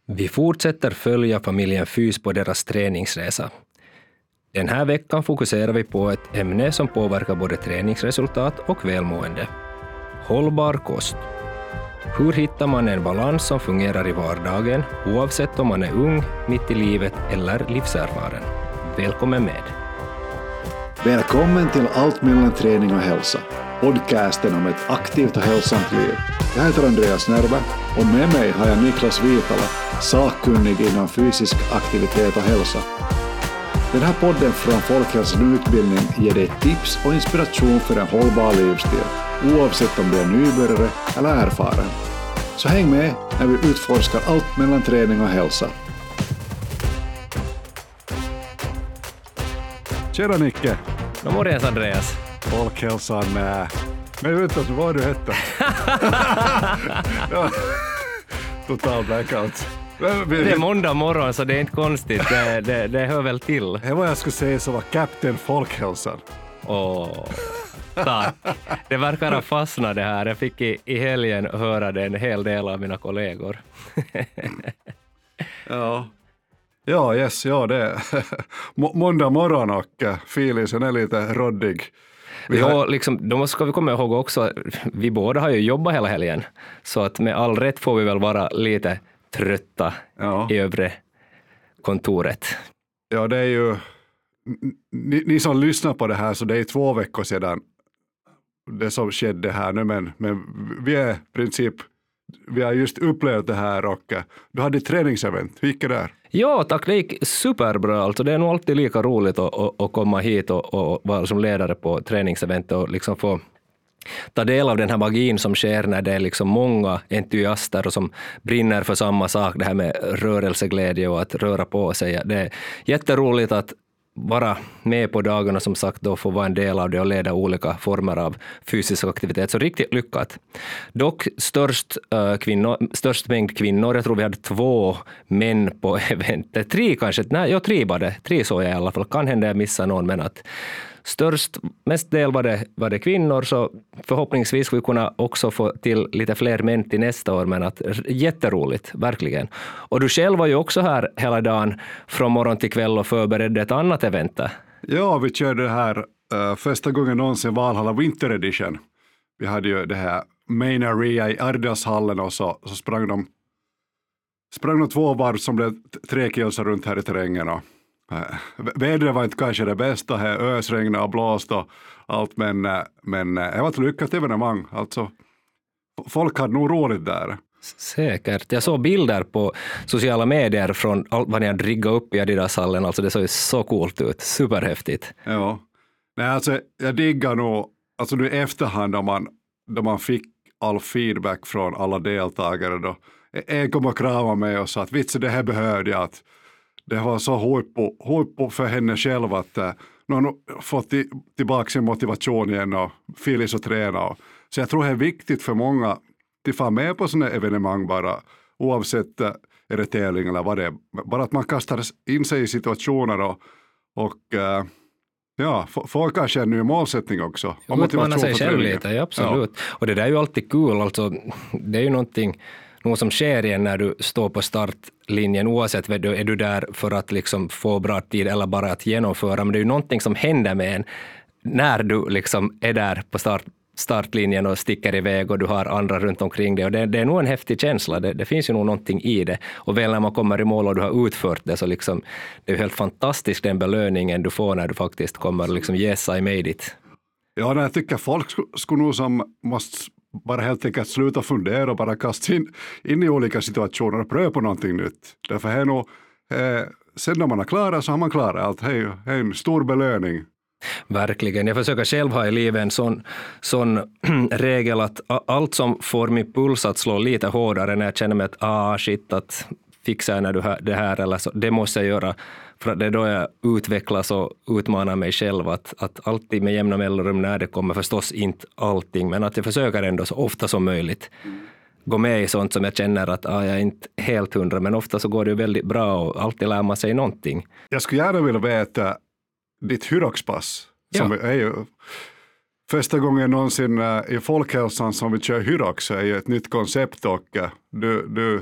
Vi fortsätter följa familjen Fys på deras träningsresa. Den här veckan fokuserar vi på ett ämne som påverkar både träningsresultat och välmående. Hållbar kost. Hur hittar man en balans som fungerar i vardagen, oavsett om man är ung, mitt i livet eller livserfaren? Välkommen med! Välkommen till Allt mellan träning och hälsa, podcasten om ett aktivt och hälsosamt liv. Jag heter Andreas Närve och med mig har jag Niklas Viitala, sakkunnig inom fysisk aktivitet och hälsa. Den här podden från Folkhälsan utbildning ger dig tips och inspiration för en hållbar livsstil, oavsett om du är nybörjare eller erfaren. Så häng med när vi utforskar allt mellan träning och hälsa. Tjena Nicke! Nå morgens Andreas! Folkhälsan med... Men vänta, vad var du hette? Ja. Total blackout. Det är måndag morgon så det är inte konstigt, det hör väl till. Det var jag skulle säga så var Captain Folkhälsan. Tack. Det verkar ha fastnat det här. Jag fick i helgen höra det en hel del av mina kollegor. Ja, det är måndag morgon och filisen är lite råddig. Då ska vi komma ihåg också, vi båda har ju jobbat hela helgen, så att med all rätt får vi väl vara lite trötta i övre kontoret. Ja, det är ju, ni som lyssnar på det här, så det är 2 veckor sedan det som skedde här nu, men vi är i princip, vi har just upplevt det här och du hade ett träningsevent, hur gick det där? Ja tack, det gick superbra, alltså det är nog alltid lika roligt att komma hit och vara som ledare på träningsevent och liksom få ta del av den här magin som sker när det är liksom många entusiaster och som brinner för samma sak, det här med rörelseglädje och att röra på sig. Det är jätteroligt att vara med på dagarna, som sagt, då få vara en del av det och leda olika former av fysisk aktivitet. Så riktigt lyckat. Dock störst mängd kvinnor. Jag tror vi hade 2 män på eventet. 3 kanske. Nej, 3 var det. 3 såg jag i alla fall. Kan hända jag missar någon, men att mest del var det kvinnor, så förhoppningsvis ska vi kunna också få till lite fler män till nästa år, men att jätteroligt, verkligen. Och du själv var ju också här hela dagen från morgon till kväll och förberedde ett annat event. Ja, vi körde det här första gången någonsin Valhalla Winter Edition. Vi hade ju det här Main Area i Ardashallen och så sprang de 2 varv som blev 3 kilsar runt här i terrängen och vädret var inte kanske det bästa här, ösregnade och blåst och allt, men det var ett lyckat evenemang. Alltså, folk hade nog roligt där. Säkert. Jag såg bilder på sociala medier från allt vad ni hade riggat upp i Adidashallen, alltså det såg ju så coolt ut, superhäftigt. Ja, nej alltså jag diggar nog, alltså nu i efterhand då man fick all feedback från alla deltagare, då en kom och kramade mig och sa att vitsen, det här behövde jag, att det var så hårt för henne själv att hon har fått tillbaka sin motivation igen och filis och träna. Så jag tror det är viktigt för många att få med på sådana evenemang bara, oavsett är det tävling eller vad det är. Bara att man kastar in sig i situationer och får kanske en ny målsättning också. Och motivation sig själv lite, ja, absolut. Ja. Och det där är ju alltid kul, alltså det är ju något som sker igen när du står på startlinjen, oavsett är du där för att liksom få bra tid eller bara att genomföra, men det är ju någonting som händer med en när du liksom är där på startlinjen och sticker iväg och du har andra runt omkring dig, och det är nog en häftig känsla, det finns ju nog någonting i det, och väl när man kommer i mål och du har utfört det, så liksom, det är ju helt fantastiskt den belöningen du får när du faktiskt kommer liksom yes, I made it. Ja, jag tycker folk skulle nog som måste bara helt enkelt sluta fundera och bara kasta in i olika situationer och pröva på någonting nytt. Därför är nog, sen när man har klarat så har man klarat allt. Det är en stor belöning. Verkligen. Jag försöker själv ha i livet en sån regel att allt som får min puls att slå lite hårdare när jag känner mig att fixa jag när det här eller så, det måste jag göra. För det är då jag utvecklas och utmanar mig själv att alltid med jämna mellanrum, när det kommer, förstås inte allting, men att jag försöker ändå så ofta som möjligt gå med i sånt som jag känner att jag är inte helt 100, men ofta så går det väldigt bra och alltid lär man sig någonting. Jag skulle gärna vilja veta ditt hyroxpass, som är ju första gången någonsin i Folkhälsan som vi kör hyrox, är ju ett nytt koncept, och du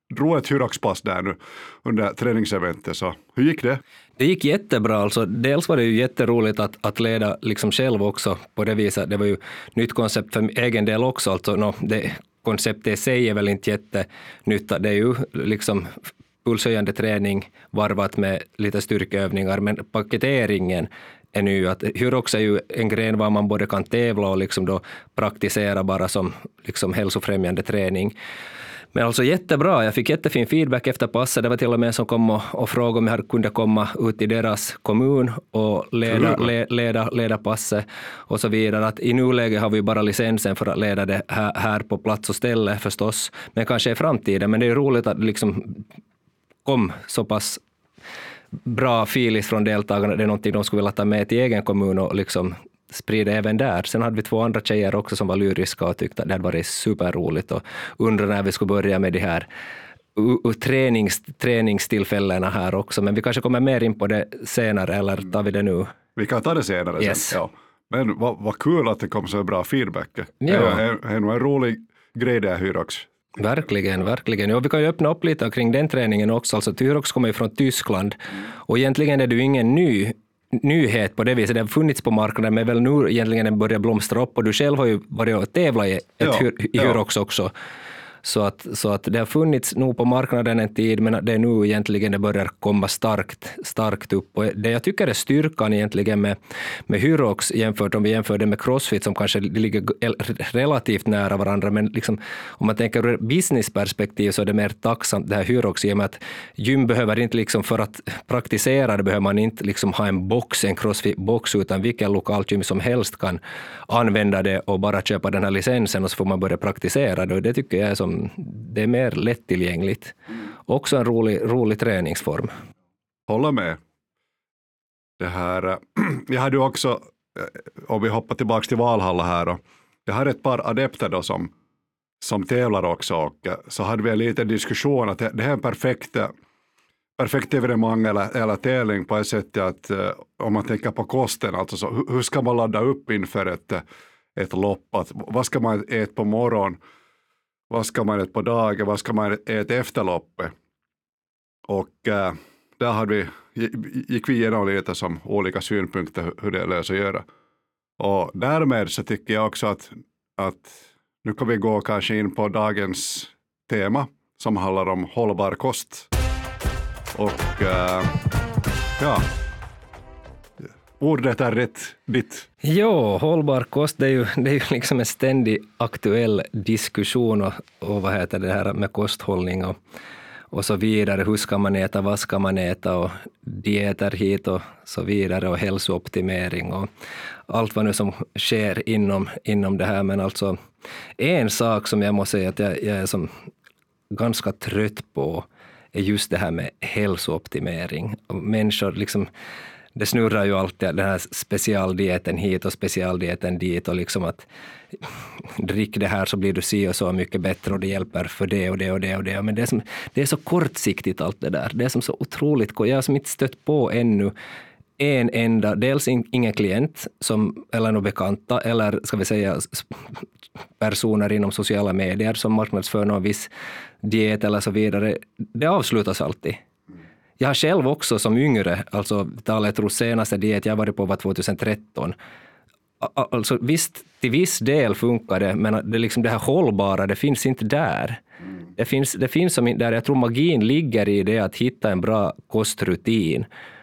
drog ett Hyrox-pass där nu under träningseventet, så hur gick det? Det gick jättebra. Alltså, dels var det ju jätteroligt att leda liksom själv också på det viset. Det var ju nytt koncept för egen del också. Alltså, det konceptet i sig är väl inte jättenytt. Det är ju liksom pulshöjande träning varvat med lite styrkeövningar, men paketeringen är ny. Att Hyrox är ju en gren var man både kan tävla och liksom då praktisera bara som liksom hälsofrämjande träning. Men alltså jättebra, jag fick jättefin feedback efter passet. Det var till och med som kom och frågade om jag kunde komma ut i deras kommun och leda passet och så vidare. Att i nuläget har vi bara licensen för att leda det här på plats och ställe förstås, men kanske i framtiden. Men det är roligt att liksom kom så pass bra filis från deltagarna. Det är någonting de skulle vilja ta med till egen kommun och liksom sprida även där. Sen hade vi 2 andra tjejer också som var lyriska och tyckte att det hade varit superroligt och undrade när vi skulle börja med de här träningstillfällena här också. Men vi kanske kommer mer in på det senare, eller tar vi det nu? Vi kan ta det senare sen. Ja. Men vad kul att det kom så bra feedback. Ja. Det är nog en rolig grej där, Hyrox. Verkligen, verkligen. Ja, vi kan ju öppna upp lite kring den träningen också. Alltså, Hyrox kommer ju från Tyskland och egentligen är det ju ingen nyhet på det viset. Det har funnits på marknaden, men väl nu egentligen den börjar blomstra upp och du själv har ju varit och tävlat i ett Hyrox också. Så att det har funnits nog på marknaden en tid, men det är nu egentligen det börjar komma starkt upp. Och det jag tycker är styrkan egentligen med Hyrox jämfört om vi jämför det med CrossFit som kanske ligger relativt nära varandra, men liksom, om man tänker ur businessperspektiv så är det mer tacksamt det här Hyrox i och med att gym behöver inte liksom för att praktisera det behöver man inte liksom ha en CrossFit-box utan vilken lokal gym som helst kan använda det och bara köpa den här licensen och så får man börja praktisera det och det tycker jag är det är mer lättillgängligt. Också en rolig träningsform. Håller med. Det här, jag hade också, om vi hoppar tillbaka till Valhalla här då, jag har ett par adepter då som tävlar också och så hade vi en liten diskussion att det här är en perfekt evenemang eller tävling på ett sätt att om man tänker på kosten, alltså så, hur ska man ladda upp inför ett lopp, att, vad ska man äta på morgon, vad ska man äta på dagen, vad ska man äta efter loppet. Och där gick vi igenom lite som olika synpunkter hur det är löst att göra. Och därmed så tycker jag också att nu kan vi gå kanske in på dagens tema som handlar om hållbar kost. Och ja, ordet är rätt ditt. Jo, hållbar kost, det är ju liksom en ständig aktuell diskussion och vad heter det här med kosthållning och så vidare. Hur ska man äta, vad ska man äta och dieter hit och så vidare och hälsooptimering och allt vad nu som sker inom det här. Men alltså en sak som jag måste säga att jag är som ganska trött på är just det här med hälsooptimering. Och människor liksom, det snurrar ju alltid den här specialdieten hit och specialdieten dit och liksom att drick det här så blir du si och så mycket bättre och det hjälper för det och det och det och det. Men det är så kortsiktigt allt det där. Det är som så otroligt. Jag har som inte stött på ännu en enda, dels ingen klient eller några bekanta eller ska vi säga personer inom sociala medier som marknadsför någon viss diet eller så vidare. Det avslutas alltid. Jag har själv också som yngre, alltså jag tror senaste diet jag varit på var 2013. Alltså visst, till viss del funkar det, men det, liksom det här hållbara, det finns inte där. Det finns som inte där. Jag tror magin ligger i det att hitta en bra kostrutin.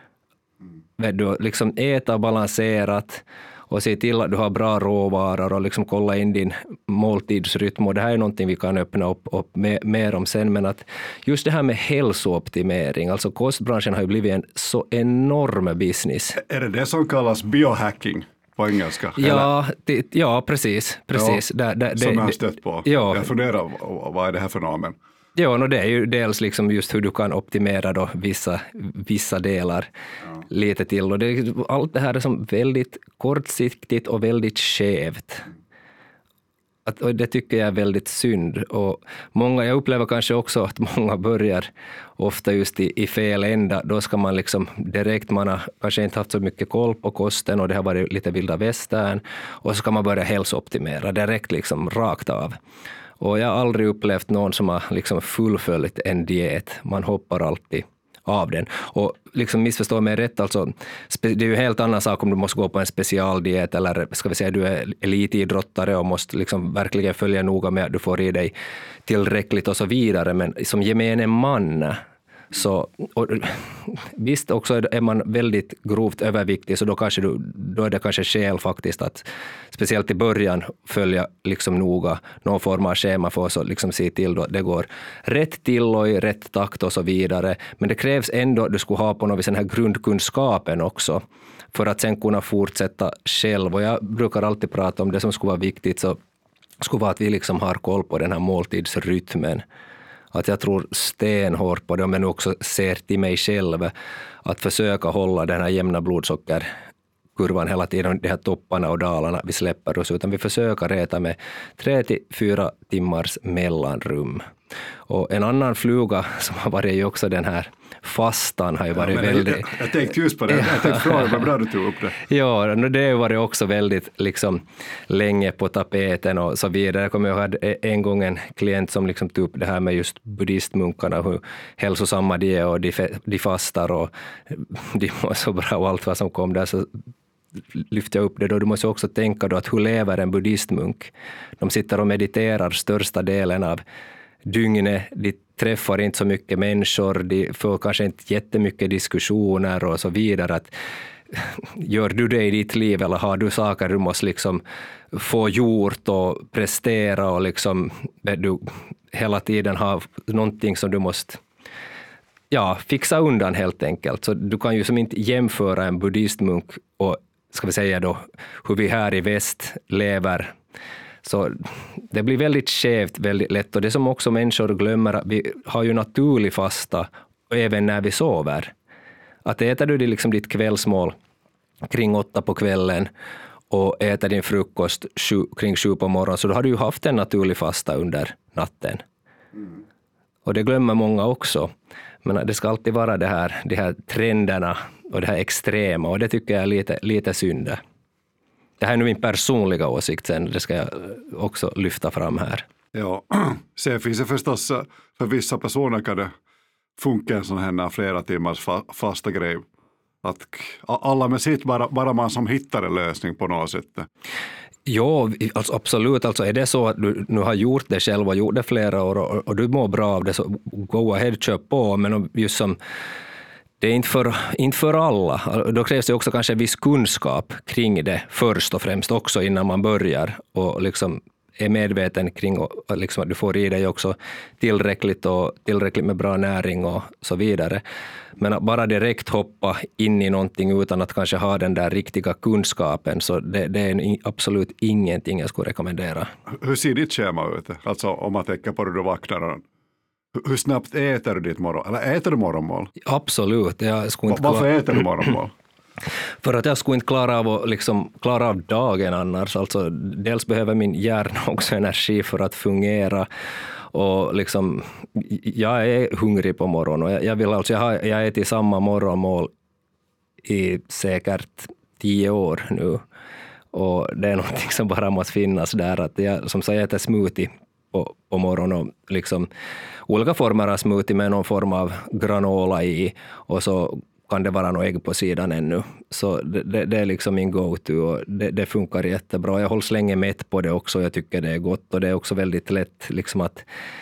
Du liksom äta balanserat och se till att du har bra råvaror och liksom kolla in din måltidsrytm. Och det här är någonting vi kan öppna upp mer om sen. Men att just det här med hälsooptimering, alltså kostbranschen har ju blivit en så enorm business. Är det som kallas biohacking på engelska? Ja, precis. Ja, som jag har stött på. Ja. Jag funderar, vad är det här för nomen? Ja, det är ju dels liksom just hur du kan optimera då vissa delar lite till. Och allt det här är som väldigt kortsiktigt och väldigt skevt. Och det tycker jag är väldigt synd. Och jag upplever kanske också att många börjar ofta just i fel ända. Då ska man liksom direkt, man har kanske inte haft så mycket koll på kosten och det har varit lite vilda västern. Och så ska man börja hälsooptimera direkt liksom rakt av. Och jag har aldrig upplevt någon som har liksom fullföljt en diet. Man hoppar alltid av den. Och liksom missförstå mig rätt, alltså, det är ju helt annan sak om du måste gå på en specialdiet eller ska vi säga du är elitidrottare och måste liksom verkligen följa noga med att du får i dig tillräckligt och så vidare. Men som gemene man så, och visst också är man väldigt grovt överviktig så då är det kanske skäl faktiskt att speciellt i början följa liksom noga någon form av schema för att liksom se till att det går rätt till och i rätt takt och så vidare. Men det krävs ändå att du skulle ha på något vis den här grundkunskapen också för att sen kunna fortsätta själv. Och jag brukar alltid prata om det som skulle vara viktigt så skulle vara att vi liksom har koll på den här måltidsrytmen. Att jag tror stenhårt på det, men också ser till mig själv att försöka hålla den här jämna blodsockerkurvan hela tiden, de här topparna och dalarna vi släpper oss, utan vi försöker äta med 3-4 timmars mellanrum. Och en annan fluga som har varit ju också den här fastan har ju varit väldigt... Jag tänkte just på det, jag tänkte fråga vad bra du tog upp det. Ja, det har varit också väldigt liksom länge på tapeten och så vidare. Jag kommer ihåg en gång en klient som liksom tog upp det här med just buddhistmunkarna, hur hälsosamma de är och de fastar och de mår så bra och allt vad som kom där, så lyfter jag upp det då. Du måste också tänka då att hur lever en buddhistmunk? De sitter och mediterar största delen av dygnet, de träffar inte så mycket människor, de får kanske inte jättemycket diskussioner och så vidare. Att, gör du det i ditt liv eller har du saker du måste liksom få gjort och prestera och liksom du hela tiden har någonting som du måste fixa undan helt enkelt. Så du kan ju som inte jämföra en buddhistmunk och ska vi säga då hur vi här i väst lever. Så det blir väldigt skevt väldigt lätt, och det som också människor glömmer att vi har ju naturlig fasta även när vi sover. Att äter du liksom ditt kvällsmål kring 8 på kvällen och äter din frukost kring 7 på morgonen, så då har du ju haft en naturlig fasta under natten. Och det glömmer många också. Men det ska alltid vara de här trenderna och det här extrema, och det tycker jag är lite synd. Det här är nu min personliga åsikt sen, det ska jag också lyfta fram här. Ja, sen finns det förstås, för vissa personer kan det funka en sån här flera timmars fasta grej. Att alla med sitt, bara man som hittar en lösning på något sätt. Ja, alltså absolut. Alltså är det så att du nu har gjort det själv och gjort det flera år och du mår bra av det, så go ahead, kör på. Men just som det är inte för alla. Då krävs det också kanske en viss kunskap kring det först och främst också innan man börjar och liksom är medveten kring och liksom att du får i dig också tillräckligt med bra näring och så vidare. Men att bara direkt hoppa in i någonting utan att kanske ha den där riktiga kunskapen, så det är absolut ingenting jag skulle rekommendera. Hur ser ditt schema ut? Alltså om man tänker på hur du vaknar. Hur snabbt äter du ditt äter du morgonmål? Absolut. Varför äter du morgonmål? För att jag skulle inte klara av dagen annars. Alltså, dels behöver min hjärna också energi för att fungera. Och liksom, jag är hungrig på morgonen. Och jag äter samma morgonmål i säkert 10 år nu. Och det är någonting som bara måste finnas där. Att jag som sagt äter smoothie på morgonen och liksom olika former av smoothie med någon form av granola i, och så kan det vara något ägg på sidan ännu. Så det är liksom min go-to och det funkar jättebra. Jag hålls länge mätt på det också. Jag tycker det är gott och det är också väldigt lätt liksom att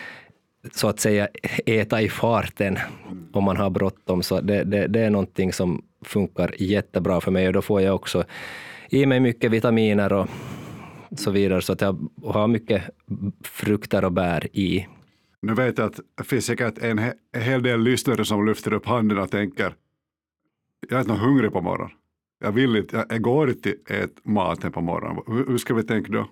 så att säga äta i farten om man har bråttom. Så det är någonting som funkar jättebra för mig, och då får jag också i mig mycket vitaminer och så vidare, så att jag har mycket frukter och bär i. Nu vet jag att det finns säkert en hel del lyssnare som lyfter upp handen och tänker, jag är inte hungrig på morgonen. Jag går inte ät maten på morgonen. Hur ska vi tänka då?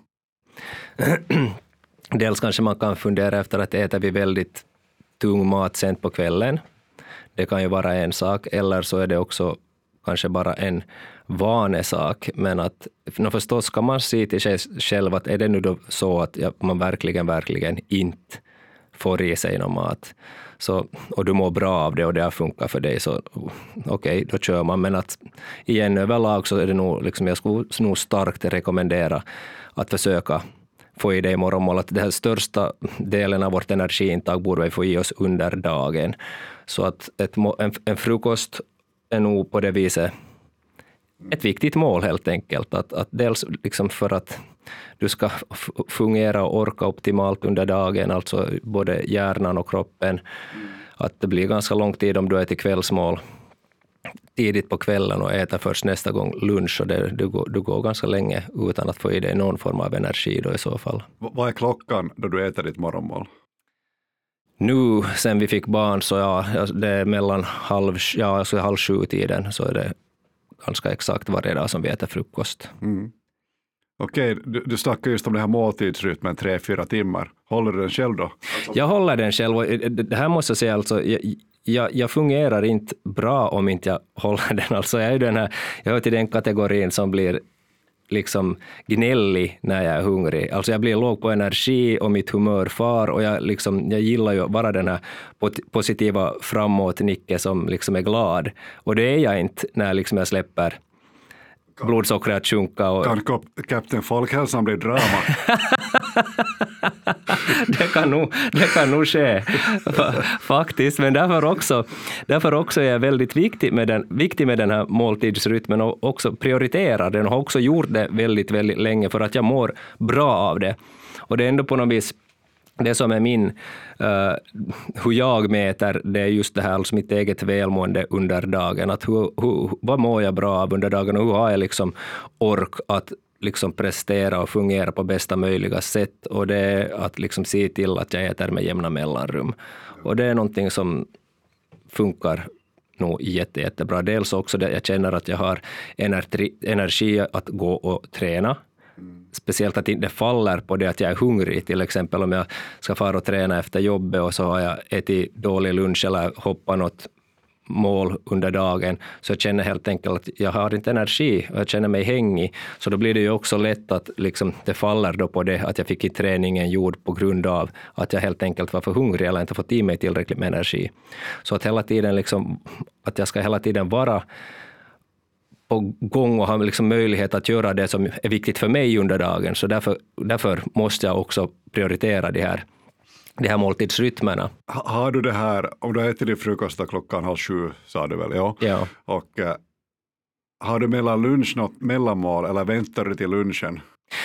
Dels kanske man kan fundera efter att äta vi väldigt tung mat sent på kvällen. Det kan ju vara en sak, eller så är det också kanske bara en vanesak. Men att förstås ska man se till sig själv att är det nu då så att man verkligen inte får i sig någon mat. Så, och du mår bra av det och det har funkat för dig, så okej, då kör man. Men att igen överlag så är det nog, liksom, jag skulle nog starkt rekommendera att försöka få i det i morgonmål. Att det här största delen av vårt energiintag borde vi få i oss under dagen. Så att en frukost är nog på det viset ett viktigt mål helt enkelt. Att dels liksom för att du ska fungera och orka optimalt under dagen, alltså både hjärnan och kroppen. Att det blir ganska lång tid om du äter kvällsmål tidigt på kvällen och äter först nästa gång lunch, och du går ganska länge utan att få i dig någon form av energi då i så fall. Vad är klockan då du äter ditt morgonmål? Nu, sen vi fick barn, så det är mellan 6:30-7 så är det ganska exakt varje dag som vi äter frukost. Okej, du snackar just om det här måltidsrytmen 3-4 timmar. Håller du den själv då? Jag håller den själv, och det här måste jag säga, alltså, jag fungerar inte bra om inte jag håller den. Alltså, jag hör till den kategorin som blir liksom gnällig när jag är hungrig. Alltså jag blir låg på energi och mitt humör far, och jag gillar ju bara den här positiva framåt Nicke som liksom är glad. Och det är jag inte när liksom jag släpper blodsockret att sjunka. Kan Kapten Folkhälsan bli drama? det kan nog ske faktiskt, men därför också är jag väldigt viktig med den här måltidsrytmen, och också prioriterar den, och har också gjort det väldigt, väldigt länge för att jag mår bra av det. Och det är ändå på något vis det som är hur jag mäter, det är just det här, alltså mitt eget välmående under dagen. Att vad mår jag bra av under dagen, och hur har jag liksom ork att liksom prestera och fungera på bästa möjliga sätt. Och det är att liksom se till att jag äter med jämna mellanrum. Och det är någonting som funkar nog jättebra. Dels också det jag känner att jag har energi att gå och träna. Speciellt att det inte faller på det att jag är hungrig. Till exempel om jag ska fara och träna efter jobbet och så har jag ätit dålig lunch eller hoppat något mål under dagen, så jag känner helt enkelt att jag har inte energi och jag känner mig hängig. Så då blir det ju också lätt att liksom, det faller då på det att jag fick i träningen gjord på grund av att jag helt enkelt var för hungrig eller inte fått i mig tillräckligt med energi. Så att hela tiden liksom, att jag ska hela tiden vara på gång och ha liksom möjlighet att göra det som är viktigt för mig under dagen. Så därför måste jag också prioritera de här måltidsrytmerna. Har du det här, om du äter din frukost klockan 6:30, sa du väl? Ja. Och har du mellan lunch något mellanmål eller väntar du till lunchen?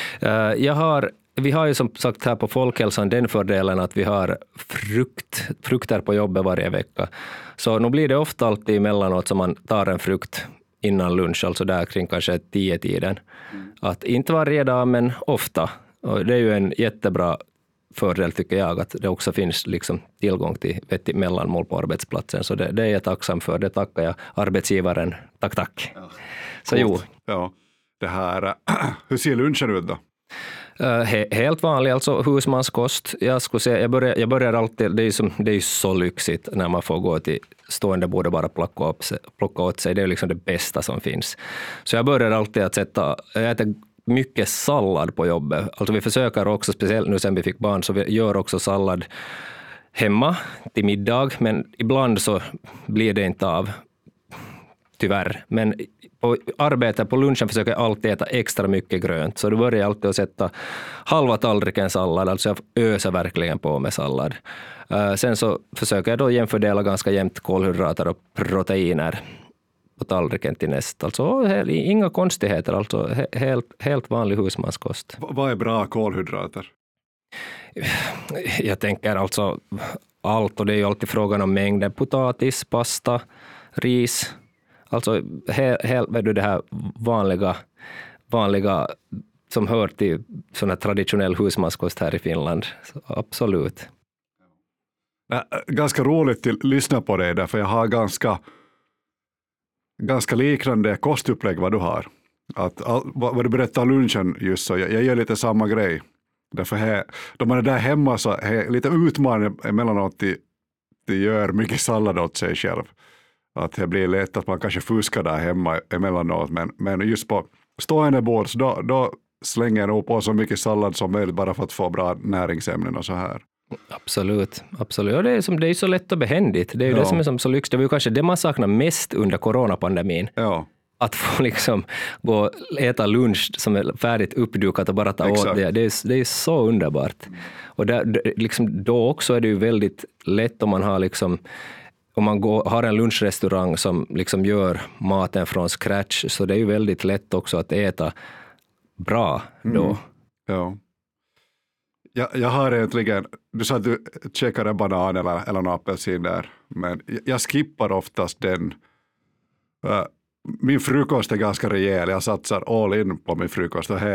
Vi har ju som sagt här på Folkhälsan den fördelen att vi har frukter på jobbet varje vecka. Så nu blir det ofta alltid emellanåt som man tar en frukt innan lunch, alltså där kring kanske 10-tiden. Att inte varje dag, men ofta. Och det är ju en jättebra fördel tycker jag, att det också finns liksom tillgång till vettigt mellanmål på arbetsplatsen. Så det är jag tacksam för. Det tackar jag arbetsgivaren. Tack. Ja. Så jo. Ja. Det här, hur ser lunchen ut då? Helt vanlig, alltså husmanskost. Jag börjar alltid, det är ju så lyxigt när man får gå till stående bord och bara plocka åt sig. Det är liksom det bästa som finns. Så jag börjar alltid att jag äter mycket sallad på jobbet. Alltså vi försöker också, speciellt nu sen vi fick barn, så vi gör också sallad hemma till middag, men ibland så blir det inte av, tyvärr. Men på arbetet på lunchen försöker jag alltid äta extra mycket grönt, så då börjar jag alltid att sätta halva tallriken sallad, alltså jag öser verkligen på med sallad. Sen så försöker jag då jämfördela ganska jämnt kolhydrater och proteiner på tallriken till nästa. Alltså inga konstigheter, alltså helt vanlig husmanskost. Vad är bra kolhydrater? Jag tänker alltså allt, och det är ju alltid frågan om mängden. Potatis, pasta, ris. Alltså det här vanliga som hör till sån här traditionell husmanskost här i Finland. Så absolut. Ganska roligt att lyssna på dig, därför jag har ganska liknande kostupplägg vad du har. Vad du berättar om lunchen just så, jag gör lite samma grej. Därför då man är där hemma så är lite utmanande emellanåt att gör mycket sallad åt sig själv. Att det blir lätt att man kanske fuskar där hemma emellanåt, men just på stående bord då slänger jag nog på så mycket sallad som möjligt bara för att få bra näringsämnen och så här. Absolut. Och det är så lätt och behändigt. Det är ju det som är så lyx. Det var ju kanske det man saknar mest under coronapandemien. Ja. att få liksom gå och äta lunch som är färdigt uppdukat och bara ta åt det. Det är så underbart. Och liksom, då också är det ju väldigt lätt om man har liksom, om man har en lunchrestaurang som liksom gör maten från scratch, så det är ju väldigt lätt också att äta bra då. Ja. Jag har egentligen, du sa att du käkar en banan eller en apelsin där, men jag skippar oftast den. Min frukost är ganska rejäl, jag satsar all in på min frukost. Och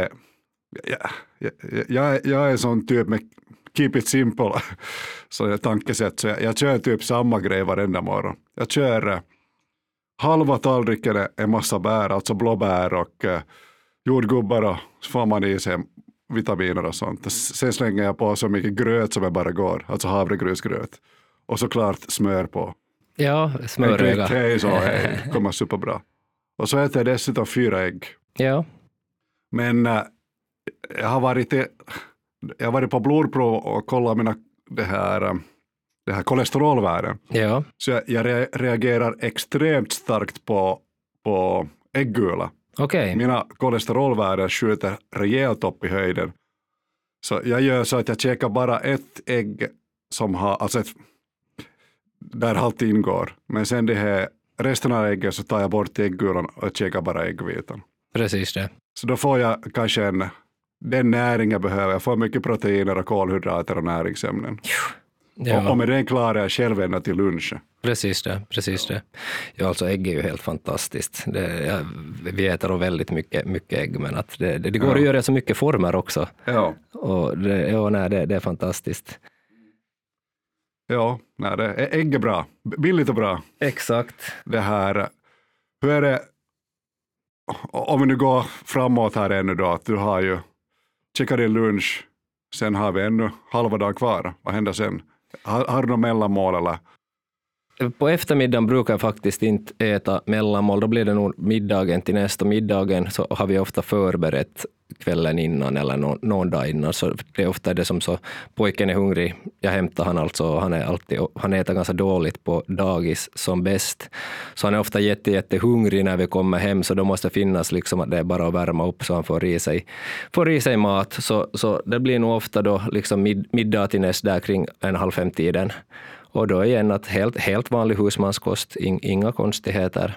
jag är en sån typ med keep it simple, så det tankesätt, så jag kör typ samma grej varenda morgon. Jag kör halva tallriken en massa bär, alltså blåbär och jordgubbar, och så får man i sig vitaminer och sånt. Sen slänger jag på så mycket gröt som jag bara går, alltså havregrysgröt. Och såklart smör på. Ja, smöröga. Det kommer superbra. Och så äter jag dessutom 4 ägg. Ja. Men jag har varit på blodprov och kollat mina det här kolesterolvärden. Ja. Så jag reagerar extremt starkt på äggula. Okej. Mina kolesterolvärden skjuter rejält upp i höjden. Så jag gör så att jag käkar bara ett ägg som har, alltså där allt ingår. Men sen resten av äggen så tar jag bort äggulan och käkar bara äggvitan. Precis det. Så då får jag kanske den näring jag behöver. Jag får mycket proteiner och kolhydrater och näringsämnen. Ja. Och med den klarar jag själv ända till lunch. Precis det. Ja, alltså ägg är ju helt fantastiskt. Vi äter väldigt mycket ägg, men att det går att göra så mycket former också. Ja. Och det är fantastiskt. Ja, ägg är bra. Billigt och bra. Exakt. Det här, hur är det, om vi nu går framåt här ännu då, att du har ju checkat din lunch, sen har vi ännu halva dag kvar. Vad händer sen? Har du något mellanmål eller? På eftermiddagen brukar jag faktiskt inte äta mellanmål. Då blir det nog middagen till nästa. Middagen så har vi ofta förberett kvällen innan eller någon dag innan. Så det är ofta det som så, pojken är hungrig. Jag hämtar han alltså. Han äter ganska dåligt på dagis som bäst. Så han är ofta jättehungrig när vi kommer hem. Så då måste det finnas liksom att det är bara att värma upp så han får i sig mat. Så det blir nog ofta då liksom middag till nästa där kring 4:30-tiden. Och då igen att helt vanlig husmanskost, inga konstigheter.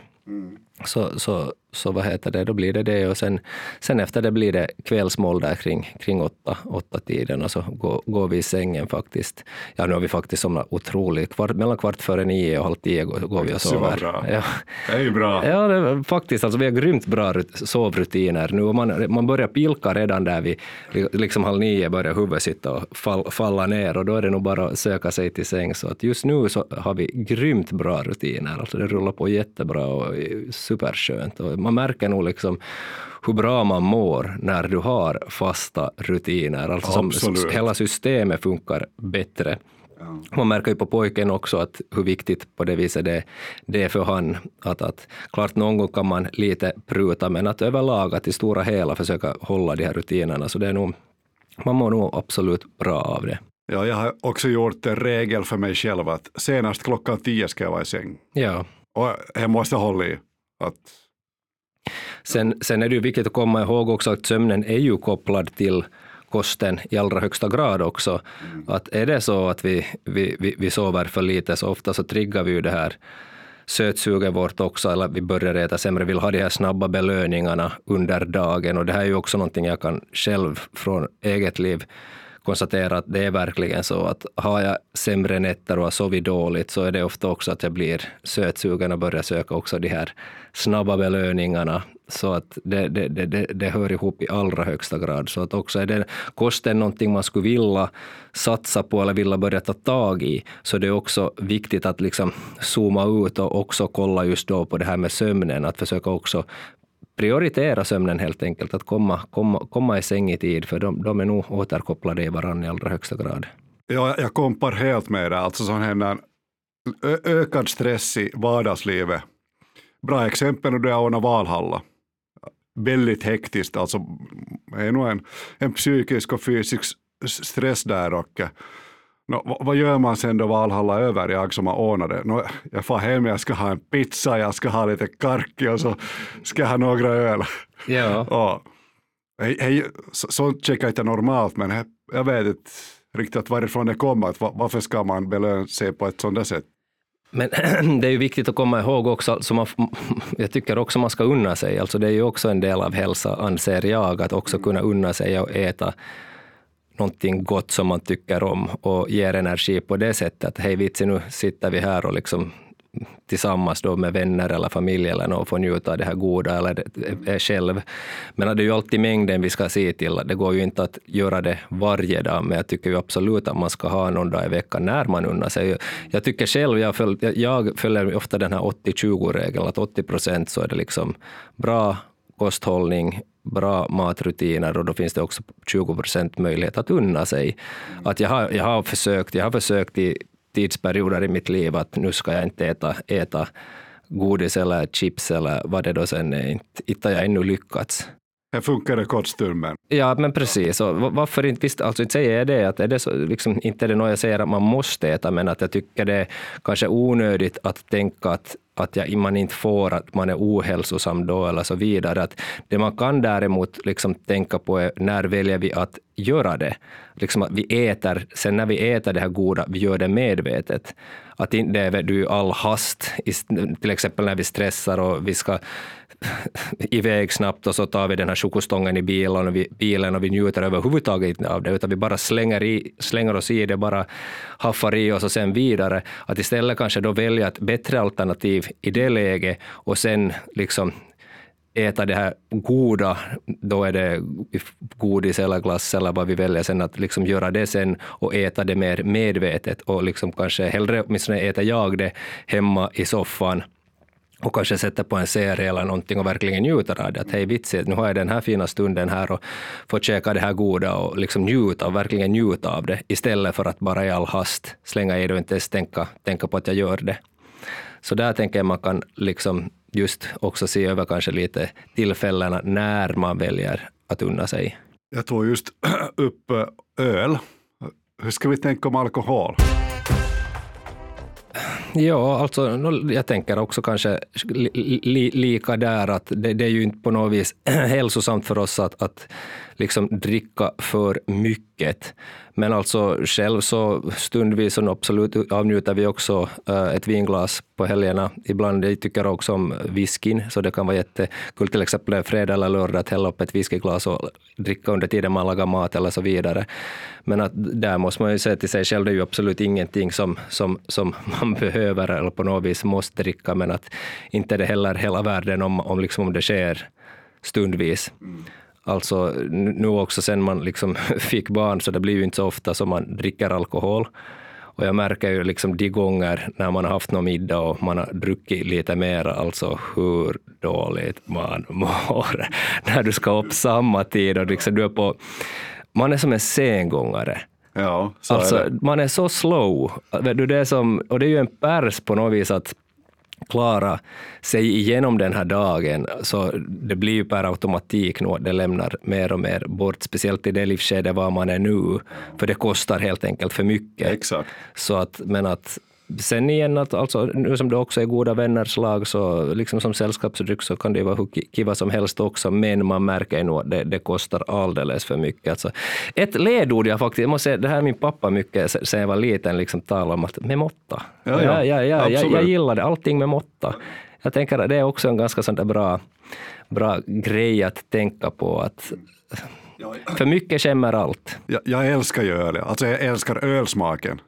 Så vad heter det, då blir det och sen efter det blir det kvällsmål där kring 8-tiden, och så går vi i sängen faktiskt. Ja, nu har vi faktiskt somnat otroligt. Mellan 8:45 och 8:30 går vi och sover. Ja. Det är ju bra. Ja, det är faktiskt, alltså vi har grymt bra sovrutiner nu, och man börjar pilka redan där vi liksom 8:30 börjar huvudet sitta och falla ner, och då är det nog bara att söka sig till säng. Så att just nu så har vi grymt bra rutiner, alltså det rullar på jättebra och superskönt. Och man märker nog liksom hur bra man mår när du har fasta rutiner. Alltså som hela systemet funkar bättre. Ja. Man märker ju på pojken också att hur viktigt på det viset det är för han. Att klart någon gång kan man lite pruta, men att överlag att i stora hela försöka hålla de här rutinerna. Så det är nog, man mår nog absolut bra av det. Ja, jag har också gjort en regel för mig själv att senast 10:00 ska jag vara i säng. Ja. Och jag måste hålla i att... Sen är det ju viktigt att komma ihåg också att sömnen är ju kopplad till kosten i allra högsta grad också. Att är det så att vi sover för lite, så ofta så triggar vi ju det här sötsuget vårt också, eller vi börjar äta sämre, vill ha de här snabba belöningarna under dagen. Och det här är ju också någonting jag kan själv från eget liv konstatera, att det är verkligen så att har jag sämre nätter och har sovit dåligt, så är det ofta också att jag blir sötsugen och börjar söka också de här snabba belöningarna. Så att det hör ihop i allra högsta grad. Så att också är det kosten någonting man skulle vilja satsa på eller vilja börja ta tag i, så det är också viktigt att liksom zooma ut och också kolla just då på det här med sömnen, att försöka också prioritera sömnen helt enkelt, att komma i säng i tid, för de är nog återkopplade i varandra i allra högsta grad. Ja, jag kompar helt med det. Alltså sån här ökad stress i vardagslivet. Bra exempel nu, det är ordna Valhalla. Väldigt hektiskt, alltså det är nog en psykisk och fysisk stress där, och Vad gör man sen då Valhalla över, jag som har ordnat det? Jag får hem, jag ska ha en pizza, jag ska ha lite karki och så ska jag ha några öl. Ja. Sånt checkar inte normalt, men jag vet inte riktigt varifrån det kommer. Varför ska man belöna sig på ett sådant sätt? Men det är ju viktigt att komma ihåg också, alltså jag tycker också man ska unna sig. Alltså det är ju också en del av hälsa, anser jag, att också kunna unna sig och äta någonting gott som man tycker om och ger energi på det sättet. Hej vitsi, nu sitter vi här och liksom tillsammans då med vänner eller familj eller någon får njuta av det här goda eller själv. Men det är ju alltid mängden vi ska se till. Det går ju inte att göra det varje dag, men jag tycker ju absolut att man ska ha någon dag i veckan när man unnar sig. Jag tycker själv, jag följer ofta den här 80-20-regeln, att 80% så är det liksom bra kosthållning, bra matrutiner och då finns det också 20% möjlighet att unna sig. Att jag har försökt i tidsperioder i mitt liv att nu ska jag inte äta godis eller chips eller vad det då sen är. Inte har jag ännu lyckats. Det funkar det kortstund. Ja, men precis. Och varför inte, visst, alltså inte säger jag det, att är det så, liksom, inte är det något jag säger att man måste äta, men att jag tycker det är kanske onödigt att tänka att man inte får, att man är ohälsosam då eller så vidare. Att det man kan däremot liksom tänka på är när väljer vi att göra det. Liksom att vi äter, sen när vi äter det här goda, vi gör det medvetet. Att inte är du all hast, till exempel när vi stressar och vi ska iväg snabbt och så tar vi den här chokostången i bilen och vi njuter överhuvudtaget av det, utan vi bara slänger oss i det, bara haffar i oss och sen vidare. Att istället kanske då välja ett bättre alternativ i det läget och sen liksom äta det här goda, då är det godis eller glass eller vad vi väljer sen, att liksom göra det sen och äta det mer medvetet och liksom kanske hellre åtminstone äta jag det hemma i soffan och kanske sätta på en serie eller någonting och verkligen njuta av det. Att hej vitsi, nu har jag den här fina stunden här och får käka det här goda och liksom verkligen njuta av det istället för att bara i all hast slänga i det och inte ens tänka på att jag gör det. Så där tänker jag man kan liksom just också se över kanske lite tillfällena när man väljer att unna sig. Jag tog just upp öl. Hur ska vi tänka om alkohol? Ja, alltså jag tänker också kanske lika där att det är ju inte på något vis hälsosamt för oss att liksom dricka för mycket. Men alltså själv så stundvis så absolut avnjuter vi också ett vinglas på helgerna. Ibland jag tycker också om whiskyn, så det kan vara jättekul till exempel fredag eller lördag att hälla upp ett whiskyglas och dricka under tiden man lagar mat eller så vidare. Men att där måste man ju säga till sig själv, det är ju absolut ingenting som man behöver eller på något vis måste dricka, men att inte det heller hela världen om det sker stundvis. Alltså nu också sen man liksom fick barn, så det blir ju inte så ofta som man dricker alkohol. Och jag märker ju liksom de gånger när man har haft någon middag och man har druckit lite mer, alltså hur dåligt man mår. När du ska upp samma tid och liksom man är som en sengångare. Ja, så alltså, är det. Man är så slow. Och det är ju en pärs på något vis att klara sig igenom den här dagen, så det blir ju per automatik nu, det lämnar mer och mer bort, speciellt i det livsskede var man är nu, för det kostar helt enkelt för mycket. Exakt. Så att, men att sen igen, att alltså, nu som det också är goda vänners lag, så liksom som sällskapsdryck så kan det vara hur kiva som helst också, men man märker ju nog att det kostar alldeles för mycket. Alltså, ett ledord jag måste säga, det här min pappa mycket sen jag var liten liksom talade om att med måtta. Jag gillar det, allting med måtta. Jag tänker att det är också en ganska sån där bra grej att tänka på, att för mycket skämmer allt. Jag älskar ju öl, alltså jag älskar ölsmaken.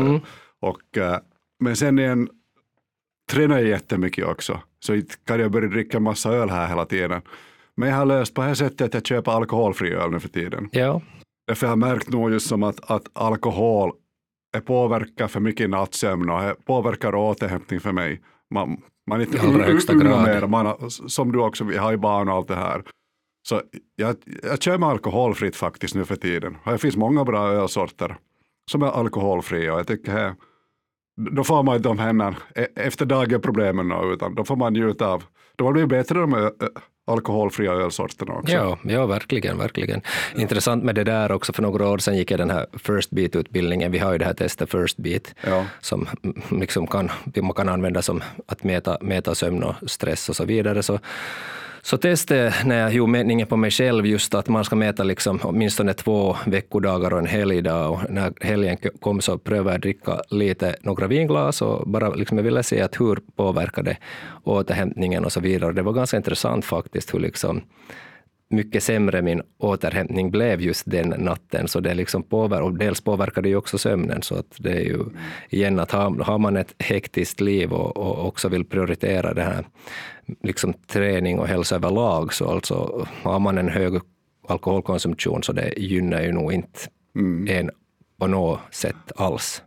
Men sen igen tränar jag jättemycket också, så kan jag börja dricka massa öl här hela tiden. Men jag har löst på det här sättet att jag köper alkoholfri öl nu för tiden. Ja. Därför jag har märkt nog just som att alkohol påverkar för mycket nattsömn och påverkar återhämtning för mig. Man är inte mer, som du också, vi har ju barn och allt det här. Så jag kör med alkoholfritt faktiskt nu för tiden. Och det finns många bra ölsorter som är alkoholfria, och jag tycker då får man inte de händerna efter dagen problemen, utan då får man njuta av, då blir det bättre alkoholfria ölsorterna också. Ja, verkligen, verkligen. Intressant med det där också, för några år sedan gick jag den här First Beat-utbildningen. Vi har ju det här testet First Beat som liksom man kan använda som att mäta sömn och stress och så vidare. Så testade när jag gjorde mätningen på mig själv just att man ska mäta liksom åtminstone 2 veckodagar och en helgdag, och när helgen kom så prövade jag dricka några vinglas och bara liksom jag ville se att hur påverkade återhämtningen och så vidare. Det var ganska intressant faktiskt hur liksom mycket sämre min återhämtning blev just den natten, så det liksom och dels påverkade ju också sömnen, så att det är ju igen att har man ett hektiskt liv och också vill prioritera det här liksom träning och hälsa överlag, så alltså har man en hög alkoholkonsumtion så det gynnar ju nog inte en på något sätt alls.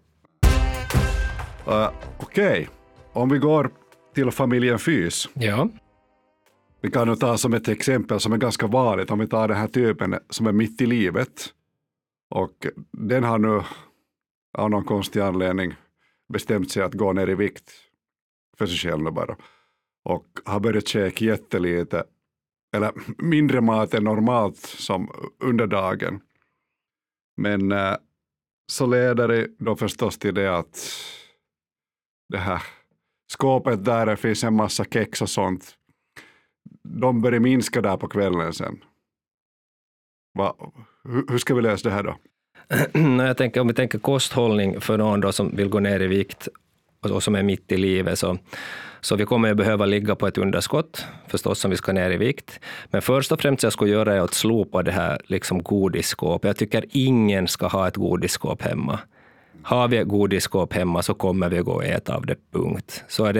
Okej. Om vi går till familjen Fys. Ja. Vi kan nu ta som ett exempel som är ganska vanligt, om vi tar den här typen som är mitt i livet. Och den har nu av någon konstig anledning bestämt sig att gå ner i vikt för sig själv bara. Och har börjat käka jättelite, eller mindre mat än normalt som under dagen. Men så leder det då förstås till det att det här skåpet där finns en massa kex och sånt. De börjar minska där på kvällen sen. Hur ska vi lösa det här då? Jag tänker, om vi tänker kosthållning för någon då som vill gå ner i vikt och som är mitt i livet, så vi kommer att behöva ligga på ett underskott förstås om vi ska ner i vikt. Men först och främst jag ska göra är att slopa det här liksom godisskåp. Jag tycker ingen ska ha ett godisskåp hemma. Har vi ett godisskåp hemma så kommer vi gå och äta av det, punkt. Så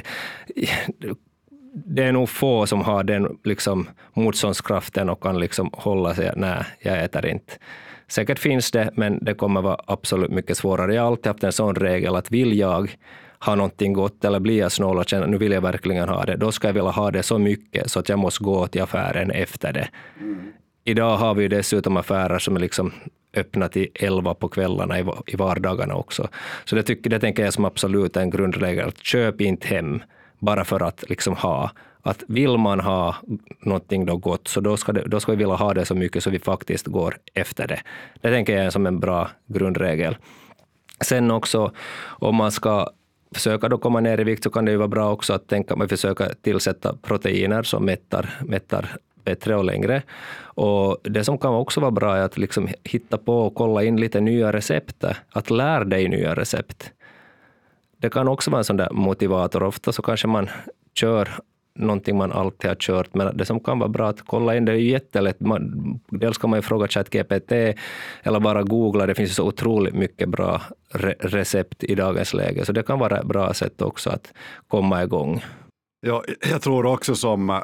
det är nog få som har den liksom motståndskraften och kan liksom hålla sig, nej, jag äter inte. Säkert finns det, men det kommer vara absolut mycket svårare. Jag har alltid haft en sån regel att vill jag ha någonting gott eller blir jag snål och känner nu vill jag verkligen ha det, då ska jag vilja ha det så mycket så att jag måste gå till affären efter det. Idag har vi dessutom affärer som är liksom öppna till 11 på kvällarna i vardagarna också. Så det tänker jag som absolut en grundregel. Köp inte hem bara för att liksom ha. Att vill man ha någonting då gott, så då ska vi vilja ha det så mycket så vi faktiskt går efter det. Det tänker jag är som en bra grundregel. Sen också, om man ska försöka då komma ner i vikt, så kan det ju vara bra också att tänka man försöka tillsätta proteiner som mättar bättre och längre. Och det som kan också vara bra är att liksom hitta på och kolla in lite nya recept. Att lära dig nya recept. Det kan också vara en sån där motivator. Ofta så kanske man kör någonting man alltid har kört, men det som kan vara bra att kolla in, det är ju jättelätt. Dels kan man ju fråga ChatGPT eller bara googla, det finns ju så otroligt mycket bra recept i dagens läge, så det kan vara ett bra sätt också att komma igång. Ja, jag tror också som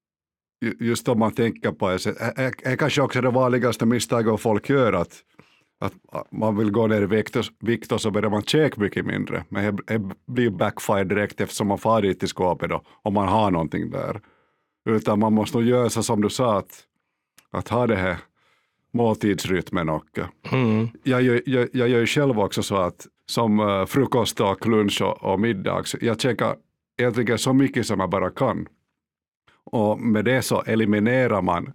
just om man tänker på det, är kanske också det vanligaste misstaget folk gör att man vill gå ner i vikt och så börjar man käka mycket mindre. Men det blir backfire direkt eftersom man far dit i skåpet då, om man har någonting där. Utan man måste nog göra så som du sa, att ha det här måltidsrytmen. Och jag gör ju själv också så att som frukost och lunch och middag, jag käkar egentligen så mycket som jag bara kan. Och med det så eliminerar man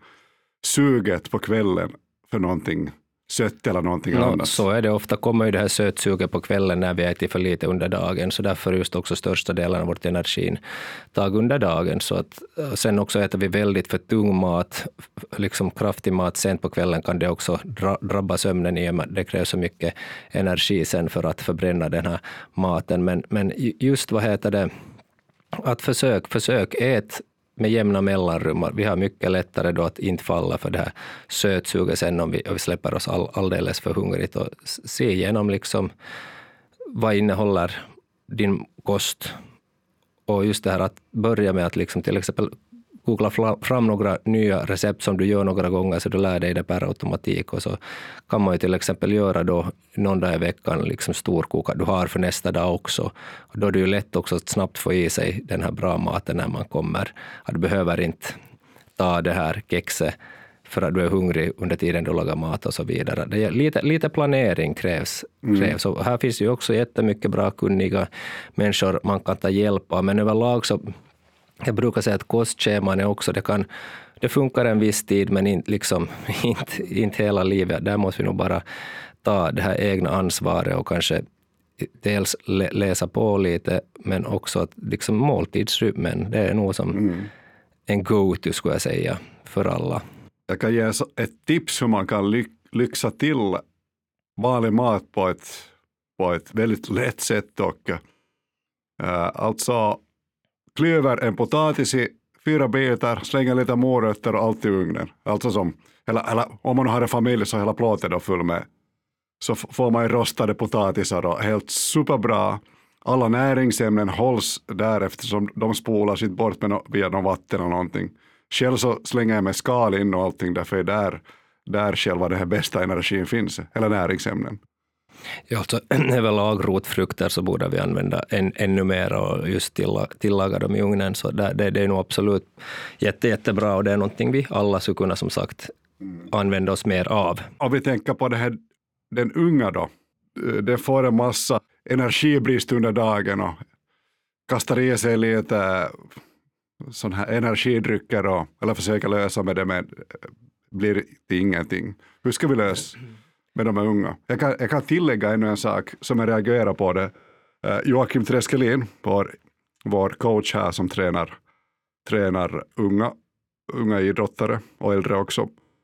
suget på kvällen för någonting sött eller någonting annat. Så är det. Ofta kommer ju det här sötsuget på kvällen när vi äter för lite under dagen. Så därför är just också största delen av vårt energiintag under dagen. Så att sen också äter vi väldigt för tung mat, liksom kraftig mat sent på kvällen, kan det också drabba sömnen i och med att det krävs så mycket energi sen för att förbränna den här maten. Men just att försök ät med jämna mellanrum. Vi har mycket lättare då att inte falla för det här sötsuget sen om vi släpper oss alldeles för hungrigt, och se igenom liksom vad innehåller din kost. Och just det här att börja med att liksom till exempel googla fram några nya recept som du gör några gånger så du lär dig det per automatik, och så kan man ju till exempel göra då någon dag i veckan liksom storkoka du har för nästa dag också. Och då är det ju lätt också att snabbt få i sig den här bra maten när man kommer. Att du behöver inte ta det här kexet för att du är hungrig under tiden du lagar mat och så vidare. Det är lite planering krävs. Och här finns ju också jättemycket bra kunniga människor man kan ta hjälp av, men överlag så jag brukar säga att kostscheman är också, det funkar en viss tid men inte hela livet. Där måste vi nog bara ta det här egna ansvaret och kanske dels läsa på lite, men också att liksom måltidsrytmen, det är nog som en go-to skulle jag säga för alla. Jag kan ge ett tips hur man kan lyxa till vanlig mat på ett väldigt lätt sätt. Och, alltså klyver en potatis i 4 bitar, slänger lite morötter och allt i ugnen. Alltså som, eller om man har en familj så hela plåten är full med, så får man rostade potatisar och helt superbra. Alla näringsämnen hålls där eftersom de spolas inte bort via någon vatten eller någonting. Själv så slänger jag med skal in och allting, därför är där själva den här bästa energin finns, eller näringsämnen. Ja, alltså överlag rotfrukter så borde vi använda ännu mer och just tillaga dem i ugnen, så det är nog absolut jättebra, och det är någonting vi alla skulle kunna som sagt använda oss mer av. Om vi tänker på det här, den unga då, den får en massa energibrist under dagen och kastar i sig lite sån här energidrycker eller försöker lösa med det, men blir det ingenting. Hur ska vi lösa med de här unga? Jag kan tillägga ännu en sak som jag reagerar på det. Joakim Treskelin, vår coach här som tränar unga idrottare och äldre också.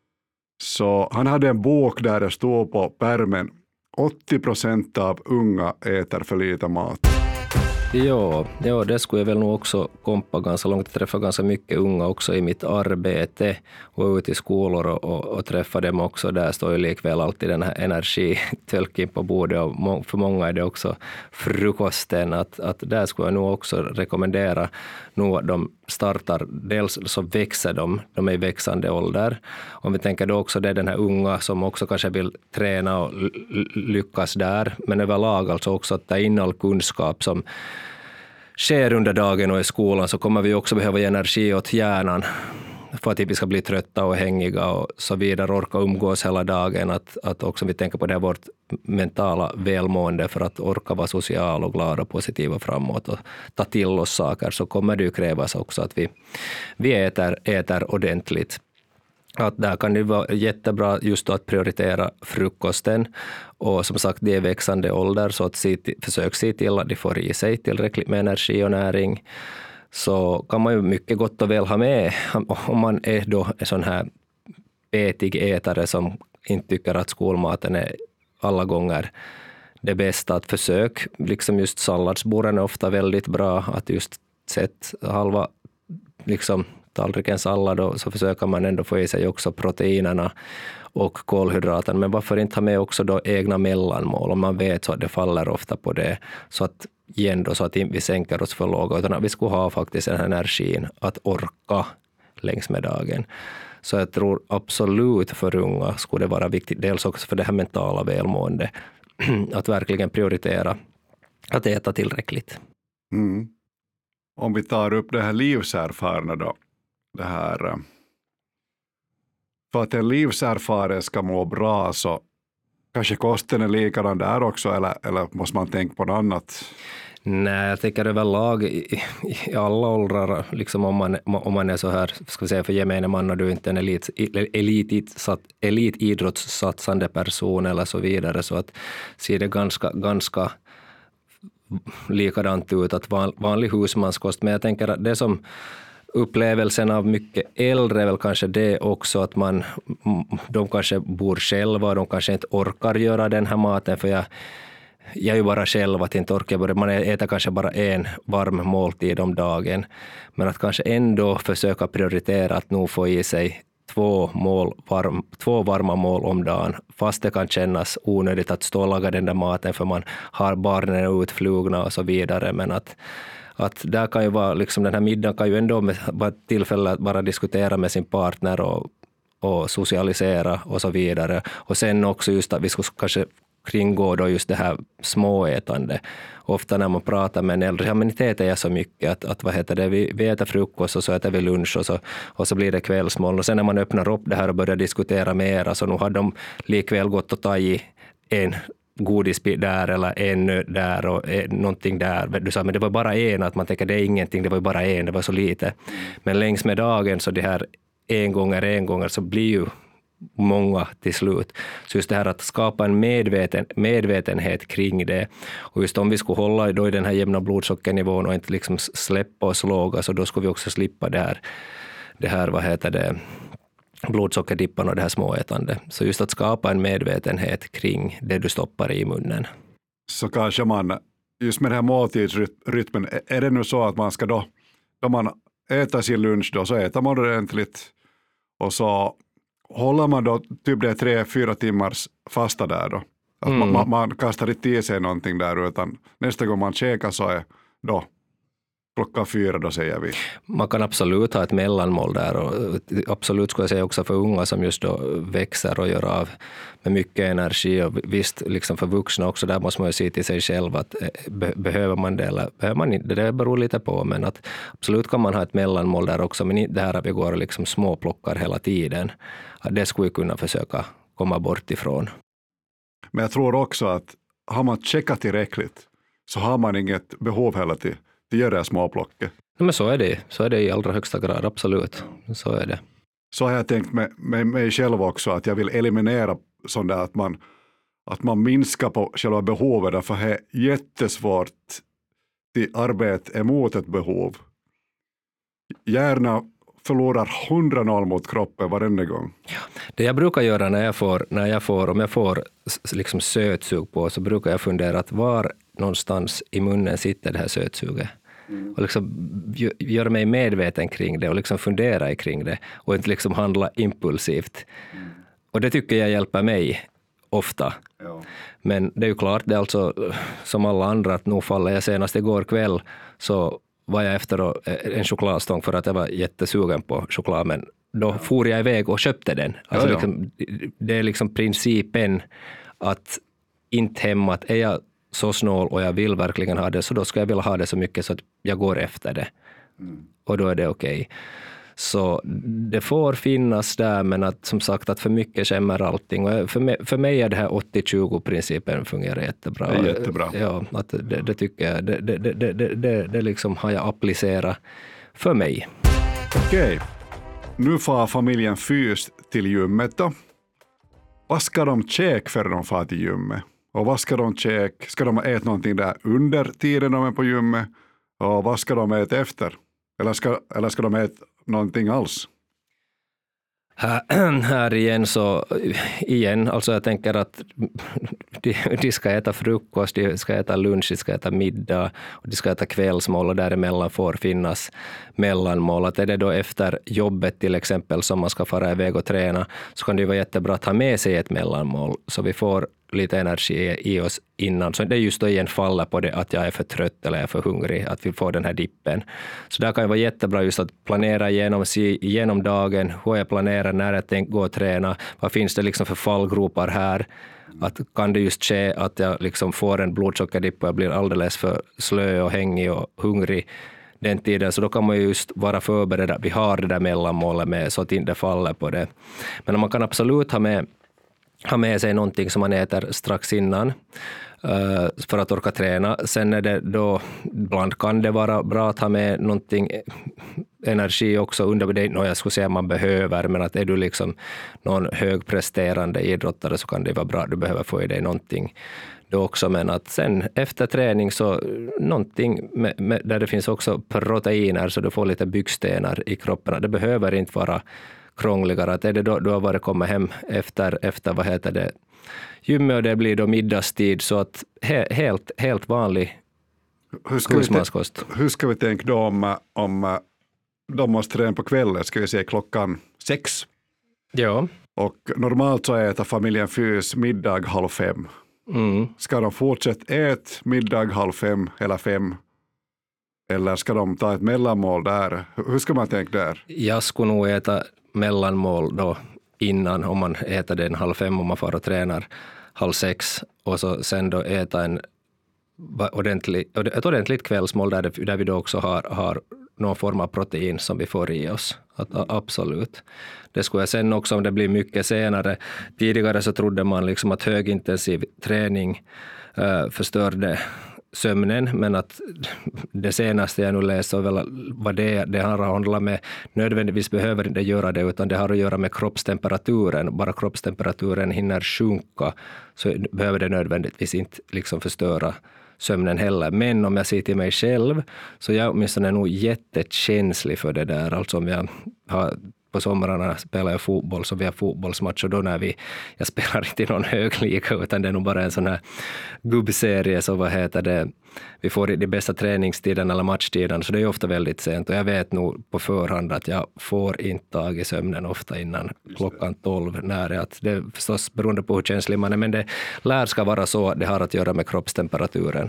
Så han hade en bok där det stod på pärmen: 80% av unga äter för lite mat. Ja, det skulle jag väl nog också kompa ganska långt. Jag träffar ganska mycket unga också i mitt arbete och ute i skolor och träffar dem också. Där står ju likväl alltid den här energitölken på bordet, och för många är det också frukosten. Att där skulle jag nog också rekommendera nog att de startar, dels så växer de är i växande ålder. Om vi tänker då också det är den här unga som också kanske vill träna och lyckas där, men överlag alltså också att ta in all kunskap som sker under dagen och i skolan, så kommer vi också behöva ge energi åt hjärnan för att vi ska bli trötta och hängiga och så vidare, orka umgås hela dagen. Att också vi tänker på det här vårt mentala välmående, för att orka vara social och glad och positiva framåt och ta till oss saker, så kommer det ju krävas också att vi äter ordentligt. Att där kan det vara jättebra just att prioritera frukosten, och som sagt det är växande ålder, så att försök se till att de får i sig tillräckligt med energi och näring. Så kan man ju mycket gott och väl ha med, om man är då en sån här petig ätare som inte tycker att skolmaten är alla gånger det bästa, att försök, liksom just salladsborden är ofta väldigt bra, att just sätt halva liksom tallriken sallad, och så försöker man ändå få i sig också proteinerna och kolhydraten. Men varför inte ha med också då egna mellanmål, om man vet så att det faller ofta på det, så att igen då, så att vi sänker oss för låga, utan att vi skulle ha faktiskt den här energin att orka längs med dagen. Så jag tror absolut för unga skulle det vara viktigt, dels också för det här mentala välmående, att verkligen prioritera att äta tillräckligt. Mm. Om vi tar upp det här livserfarna då, det här, för att en livserfaren ska må bra så kanske kosten är likadan där också, eller måste man tänka på något annat? Nej, jag tänker överlag i alla åldrar, liksom om man är så här, ska vi säga för gemene man, och du är inte en elitidrottssatsande person eller så vidare, så att ser det ganska likadant ut, att vanlig husmanskost. Men jag tänker att det som upplevelsen av mycket äldre är väl kanske det också, att de kanske bor själva och de kanske inte orkar göra den här maten, för jag är ju bara själv att inte orkar, man äter kanske bara en varm måltid om dagen, men att kanske ändå försöka prioritera att nog få i sig två varma mål om dagen, fast det kan kännas onödigt att stå och laga den där maten för man har barnen utflugna och så vidare, men att där kan ju vara, liksom den här middagen kan ju ändå vara ett tillfälle att bara diskutera med sin partner och socialisera och så vidare. Och sen också just att vi skulle kanske kringgå då just det här småätande. Ofta när man pratar med en äldre, men inte äter jag så mycket, att vad heter det, vi äter frukost och så äter vi lunch och så blir det kvällsmål. Och sen när man öppnar upp det här och börjar diskutera mer, så nu har de likväl gått och tagit godisbit där eller en nöt där och någonting där. Du sa, men det var bara en, att man tänker det är ingenting, det var bara en, det var så lite. Men längs med dagen så det här en gånger så blir ju många till slut. Så just det här att skapa en medvetenhet kring det. Och just om vi skulle hålla då i den här jämna blodsockernivån och inte liksom släppa oss låga, så då skulle vi också slippa det här blodsockerdippan och det här småätande. Så just att skapa en medvetenhet kring det du stoppar i munnen. Så kanske man, just med den här måltidsrytmen, är det nu så att man ska då man äter sin lunch då, så äter man ordentligt och så håller man då typ det 3-4 timmars fasta där då. Att man kastar inte i sig någonting där, utan nästa gång man käkar så är då 4:00 då, säger vi. Man kan absolut ha ett mellanmål där, och absolut skulle jag säga också för unga som just då växer och gör av med mycket energi, och visst liksom för vuxna också, där måste man ju se till sig själv att behöver man det eller behöver man inte, det beror lite på, men att absolut kan man ha ett mellanmål där också, men inte det här att vi går och liksom småplockar hela tiden. Att det skulle vi kunna försöka komma bort ifrån. Men jag tror också att har man checkat tillräckligt så har man inget behov heller till göra det här småplocket. Men så är det i allra högsta grad, absolut. Så är det. Så har jag tänkt med mig själv också, att jag vill eliminera sånt där att man minskar på själva behovet, därför det är jättesvårt till arbete emot ett behov. Hjärna förlorar 100-0 mot kroppen varenda gång. Ja, det jag brukar göra om jag får liksom sötsug på, så brukar jag fundera att var någonstans i munnen sitter det här sötsuget. Och liksom göra mig medveten kring det och liksom fundera kring det och inte liksom handla impulsivt. Och det tycker jag hjälper mig ofta. Ja. Men det är ju klart, det är alltså som alla andra, att nu faller jag senast igår kväll, så var jag efter en chokladstång för att jag var jättesugen på choklad, men då for jag iväg och köpte den. Alltså liksom, det är liksom principen att inte hämmat, är jag så snål och jag vill verkligen ha det, så då ska jag vilja ha det så mycket så att jag går efter det. Och då är det okej. Så det får finnas där, men att som sagt att för mycket skämmer allting. Och för mig är det här 80-20-principen fungerar jättebra. Det är jättebra. Ja, att det tycker jag. Det liksom har jag applicerat för mig. Okej. Nu får familjen Fys till gymmet då. Vad ska de käka för de får till gymmet? Och vad ska de käka? Ska de äta någonting där under tiden de är på gymmet? Och vad ska de äta efter? Eller ska de äta någonting alls? Här igen, alltså jag tänker att de ska äta frukost, de ska äta lunch, de ska äta middag och de ska äta kvällsmål, och däremellan får finnas mellanmål. Att är det då efter jobbet till exempel som man ska fara iväg och träna, så kan det vara jättebra att ha med sig ett mellanmål så vi får lite energi i oss innan. Så det är just då igen faller på det att jag är för trött eller jag är för hungrig, att vi får den här dippen. Så där kan det vara jättebra just att planera igenom dagen, hur jag planerar, när jag tänker gå och träna, vad finns det liksom för fallgropar här, att kan det just ske att jag liksom får en blodsockerdipp och jag blir alldeles för slö och hängig och hungrig den tiden, så då kan man just vara förberedd att vi har det där mellanmålet med så att det inte faller på det. Men man kan absolut ha med sig någonting som man äter strax innan för att orka träna. Sen är det då, ibland kan det vara bra att ha med någonting energi också under det. Jag skulle säga man behöver, men att är du liksom någon högpresterande idrottare så kan det vara bra, du behöver få i dig någonting då också. Men att sen efter träning så någonting där det finns också proteiner så du får lite byggstenar i kroppen. Det behöver inte vara krångligare. Att är det då du har varit kommit hem efter gymmet och det blir då middagstid, så att helt vanlig husmanskost. Hur ska vi tänka då om de måste träna på kvällen, ska vi säga 6:00? Ja. Och normalt så äter familjen Fys middag 4:30. Ska de fortsätta äta middag 4:30 eller 5? Eller ska de ta ett mellanmål där? Hur ska man tänka där? Jag skulle nog äta mellanmål då innan, om man äter den 4:30 om man får och tränar 5:30, och så sen då äta ett ordentligt kvällsmål där vi då också har någon form av protein som vi får i oss. Absolut. Det skulle jag sen också om det blir mycket senare. Tidigare så trodde man liksom att högintensiv träning förstörde sömnen, men att det senaste jag nu läser väl vad det har att handla med, nödvändigtvis behöver det göra det, utan det har att göra med kroppstemperaturen. Bara kroppstemperaturen hinner sjunka så behöver det nödvändigtvis inte liksom förstöra sömnen heller. Men om jag ser till mig själv så jag åtminstone är nog jättekänslig för det där. Alltså om jag har på somrarna spelar jag fotboll, så vi har fotbollsmatch, och då när jag spelar inte i någon högliga, utan det är nog bara en sån här gubbserie, så vad heter det, vi får de bästa träningstiden eller matchtiden, så det är ofta väldigt sent, och jag vet nog på förhand att jag får inte tag i sömnen ofta innan klockan 12 nära, att det är förstås beroende på hur känslig man är, men det lär ska vara så att det har att göra med kroppstemperaturen.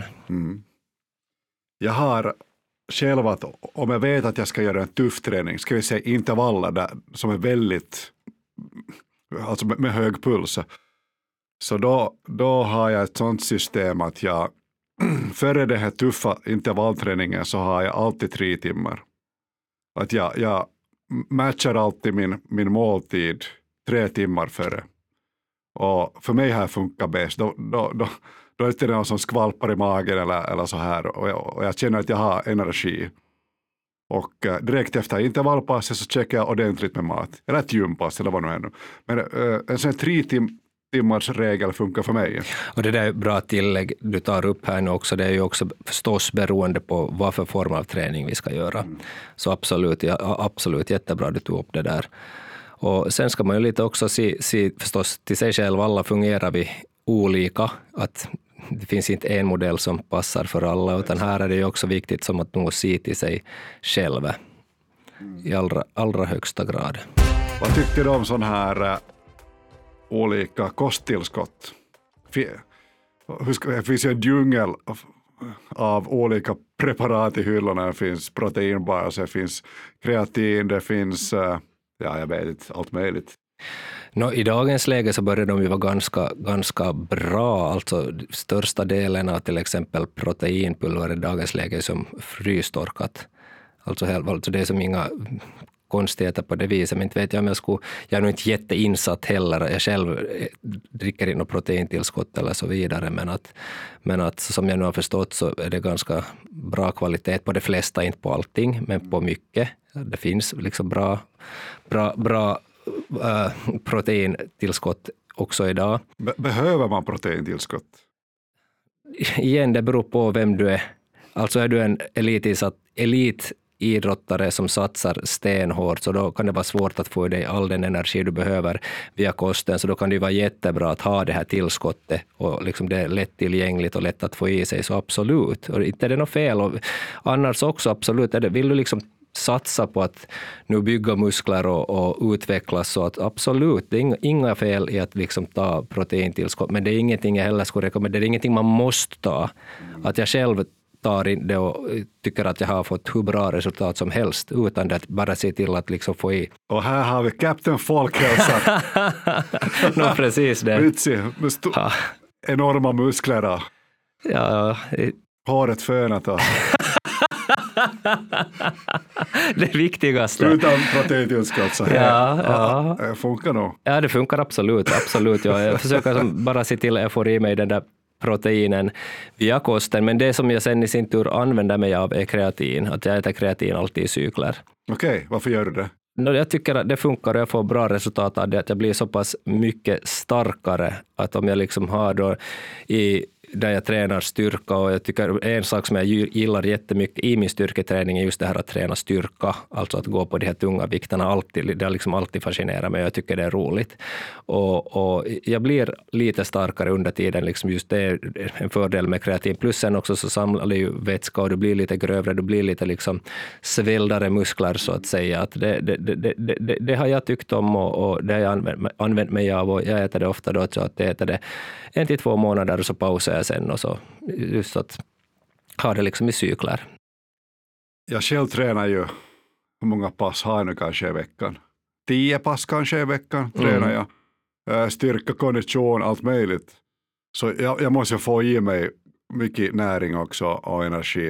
Jag har själv att om jag vet att jag ska göra en tuff träning, ska vi säga intervaller där, som är väldigt, alltså med hög puls, så då har jag ett sånt system att jag före den här tuffa intervallträningen så har jag alltid 3 timmar. Att jag matchar alltid min måltid 3 timmar före. Och för mig här funkar bäst. Då är det inte någon som skvalpar i magen eller så här. Och jag känner att jag har energi. Och direkt efter intervallpasset så checkar jag ordentligt med mat. Eller ett gympass eller vad nu är nu. Men en sån 3 timmars regel funkar för mig. Och det där är bra tillägg du tar upp här nu också. Det är ju också förstås beroende på vad för form av träning vi ska göra. Så absolut jättebra du tog upp det där. Och sen ska man ju lite också se förstås till sig själv. Alla fungerar vi olika. Att det finns inte en modell som passar för alla, utan här är det ju också viktigt som att nog se till sig själv i allra högsta grad. Vad tycker du om sån här olika kosttillskott? Det finns ju en djungel av olika preparat i hyllorna. Det finns proteinbars, det finns kreatin, det finns jag vet inte, allt möjligt. I dagens läge så börjar de ju vara ganska bra. Alltså största delen av till exempel proteinpulver i dagens läge som frystorkat. Alltså det är som inga konstigheter på det viset. Men inte vet jag om jag är nog inte jätteinsatt heller. Jag själv dricker in något proteintillskott eller så vidare. Men att som jag nu har förstått så är det ganska bra kvalitet på de flesta, inte på allting, men på mycket. Det finns liksom bra proteintillskott också idag. Behöver man proteintillskott? Igen, det beror på vem du är. Alltså är du en elitidrottare som satsar stenhårt, så då kan det vara svårt att få i dig all den energi du behöver via kosten, så då kan det vara jättebra att ha det här tillskottet, och liksom det är lättillgängligt och lätt att få i sig, så absolut. Och inte är det något fel. Och annars också absolut, vill du liksom satsa på att nu bygga muskler och utvecklas, så att absolut, det är inga fel i att liksom ta proteintillskott, men det är ingenting jag heller skulle rekommendera, det är ingenting man måste ta. Att jag själv tar in det och tycker att jag har fått hur bra resultat som helst, utan att bara se till att liksom få i. Och här har vi Captain Folkhälsa. Precis det. Vitsig, med enorma muskler. Ja. Håret fönat. Det viktigaste. Utan proteintillskott så här. Ja. Det funkar nog. Ja, det funkar absolut. Ja. Jag försöker bara se till att jag får i mig den där proteinen via kosten, men det som jag sen i sin tur använder mig av är kreatin. Att jag äter kreatin alltid i cykler. Okej, varför gör du det? Jag tycker att det funkar och jag får bra resultat av det, att jag blir så pass mycket starkare att om jag liksom har då där jag tränar styrka, och jag tycker en sak som jag gillar jättemycket i min styrketräning är just det här att träna styrka, alltså att gå på de här tunga vikterna, det har liksom alltid fascinerat mig och jag tycker det är roligt. Och jag blir lite starkare under tiden, liksom just det är en fördel med kreatin. Plus sen också så samlar det ju vätska och du blir lite grövre, du blir lite liksom sväldare muskler så att säga. Att det har jag tyckt om och det har jag använt mig av, och jag äter det ofta då, så att jag äter det 1 till 2 månader och så pausar jag sen, och så just att ha det liksom i cykler. Jag själv tränar ju, hur många pass har jag nu kanske i veckan? 10 pass kanske i veckan tränar jag. Styrka, kondition, allt möjligt. Så jag måste få i mig mycket näring också och energi.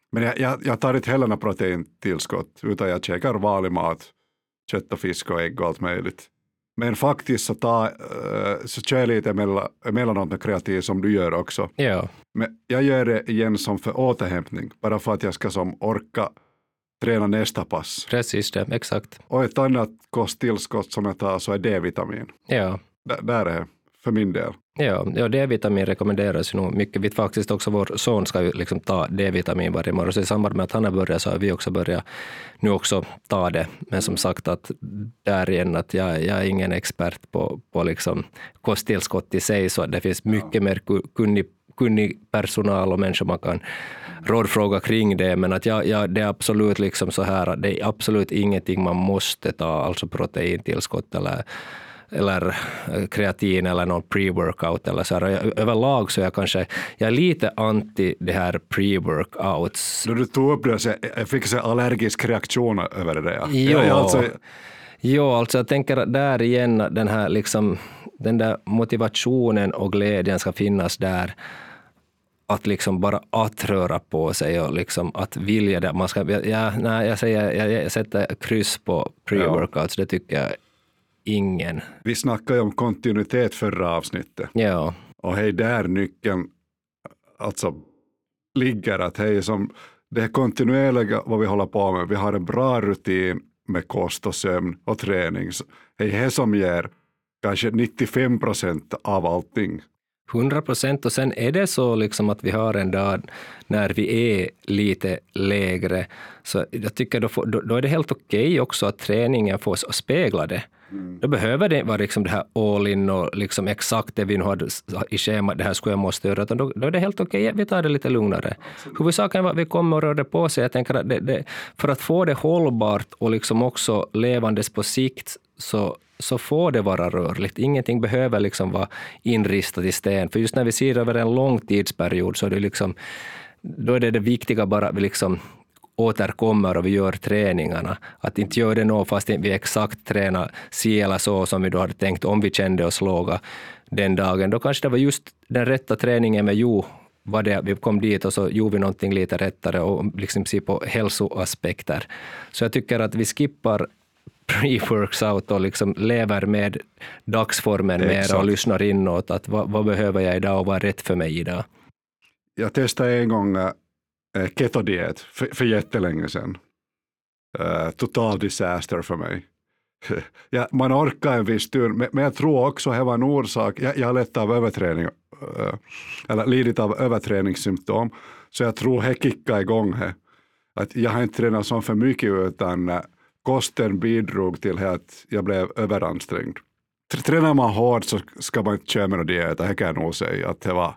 Men jag tar inte heller några proteintillskott utan jag käkar vanlig mat, kött och fisk och ägg och allt möjligt. Men faktiskt så kör jag lite emellanåt med kreatin som du gör också. Ja. Men jag gör det igen som för återhämtning, bara för att jag ska som orka träna nästa pass. Precis det, exakt. Och ett annat kosttillskott som jag tar så är D-vitamin. Ja. Där är det, för min del. Ja, D-vitamin rekommenderas ju nog mycket. Vi faktiskt också, vår son ska ju liksom ta D-vitamin varje morgon. Så i samband med att han har börjat så har vi också börjat nu också ta det. Men som sagt att där igen att jag är ingen expert på liksom kosttillskott i sig, så det finns mycket mer kunnig personal och människor man kan rådfråga kring det, men att det är absolut liksom så här att det är absolut ingenting man måste ta, alltså proteintillskott eller kreatin eller någon pre-workout eller så här. Överlag så jag är lite anti det här pre-workouts. När du tog upp det så jag fick en allergisk reaktion över det. Alltså jag tänker att där igen den här liksom, den där motivationen och glädjen ska finnas där, att liksom bara att röra på sig och liksom att vilja det. Jag sätter kryss på pre-workouts, det tycker jag ingen. Vi snackade ju om kontinuitet förra avsnittet. Ja. Och hej, där nyckeln alltså ligger, att hej, som det är kontinuerliga vad vi håller på med. Vi har en bra rutin med kost och sömn och träning. Hej, det som ger kanske 95% av allting. 100%, och sen är det så liksom att vi har en dag när vi är lite lägre, så jag tycker då är det helt okej också att träningen får spegla det. Då behöver det vara liksom det här all in och liksom exakt det vi nu har i schemat, det här skulle jag måste göra, utan då är det helt okej, vi tar det lite lugnare. Huvudsaken är att vi kommer och rör det på sig. Jag tänker att för att få det hållbart och liksom också levandes på sikt, så får det vara rörligt. Ingenting behöver liksom vara inristat i sten. För just när vi ser över en lång tidsperiod så är det liksom, då är det viktiga bara att vi liksom återkommer och vi gör träningarna. Att inte göra det nå fast vi exakt tränar si eller så som vi då hade tänkt om vi kände oss låga den dagen. Då kanske det var just den rätta träningen med var det vi kom dit och så gjorde vi någonting lite rättare och liksom se på hälsoaspekter. Så jag tycker att vi skippar pre-workout och liksom lever med dagsformen mer och lyssnar inåt att vad behöver jag idag och vad är rätt för mig idag. Jag testade en gång keto-diet för jättelänge sedan. Total disaster för mig. Man orkar en viss tur, men jag tror också att det var en orsak. Jag har lett av överträning eller lidit av överträningssymptom, så jag tror det kickade igång här. Att jag har inte tränat så för mycket, utan kosten bidrog till att jag blev överansträngd. Tränar man hårt så ska man inte köra med diet. Det kan jag nog säga att det var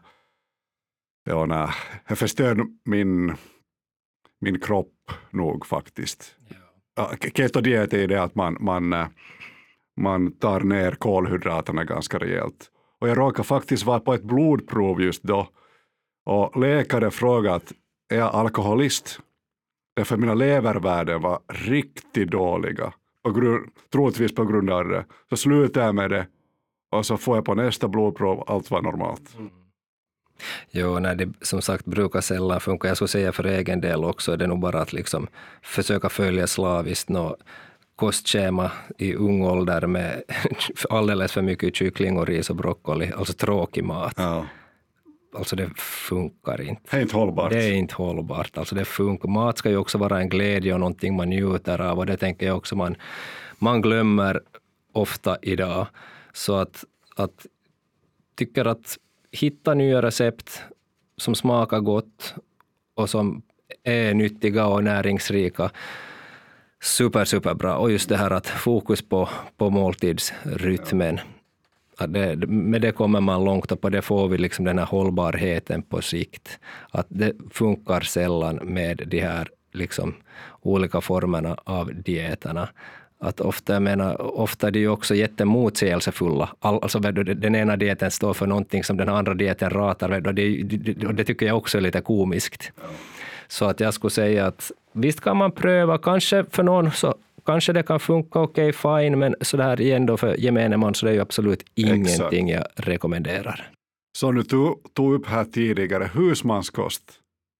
jag förstörde min kropp nog faktiskt. Ja. Keto-diet är det att man tar ner kolhydraterna ganska rejält. Och jag råkade faktiskt vara på ett blodprov just då. Och läkare frågade att är jag alkoholist? Därför mina levervärden var riktigt dåliga. Troligtvis på grund av det. Så slutade jag med det. Och så får jag på nästa blodprov, allt var normalt. Jo, när det som sagt brukar sällan funka. Jag skulle säga för egen del också är det nog bara att liksom försöka följa slaviskt kostschema i ung ålder med alldeles för mycket kyckling och ris och broccoli. Alltså tråkig mat. Ja. Alltså det funkar inte. Det är inte hållbart. Det är inte hållbart. Alltså det funkar. Mat ska ju också vara en glädje och någonting man njuter av, och det tänker jag också man glömmer ofta idag. Så att tycker att hitta nya recept som smakar gott och som är nyttiga och näringsrika. Superbra. Och just det här att fokus på måltidsrytmen. Med det kommer man långt och på det får vi liksom den här hållbarheten på sikt. Att det funkar sällan med de här liksom olika formerna av dieterna. Att ofta är det ju också jättemotsägelsefulla. Alltså den ena dieten står för någonting som den andra dieten ratar. Och det tycker jag också är lite komiskt. Så att jag skulle säga att visst kan man pröva, kanske för någon så kanske det kan funka okej, fine, men så där igen då för gemene man så det är ju absolut ingenting jag rekommenderar. Så nu tog upp här tidigare husmanskost.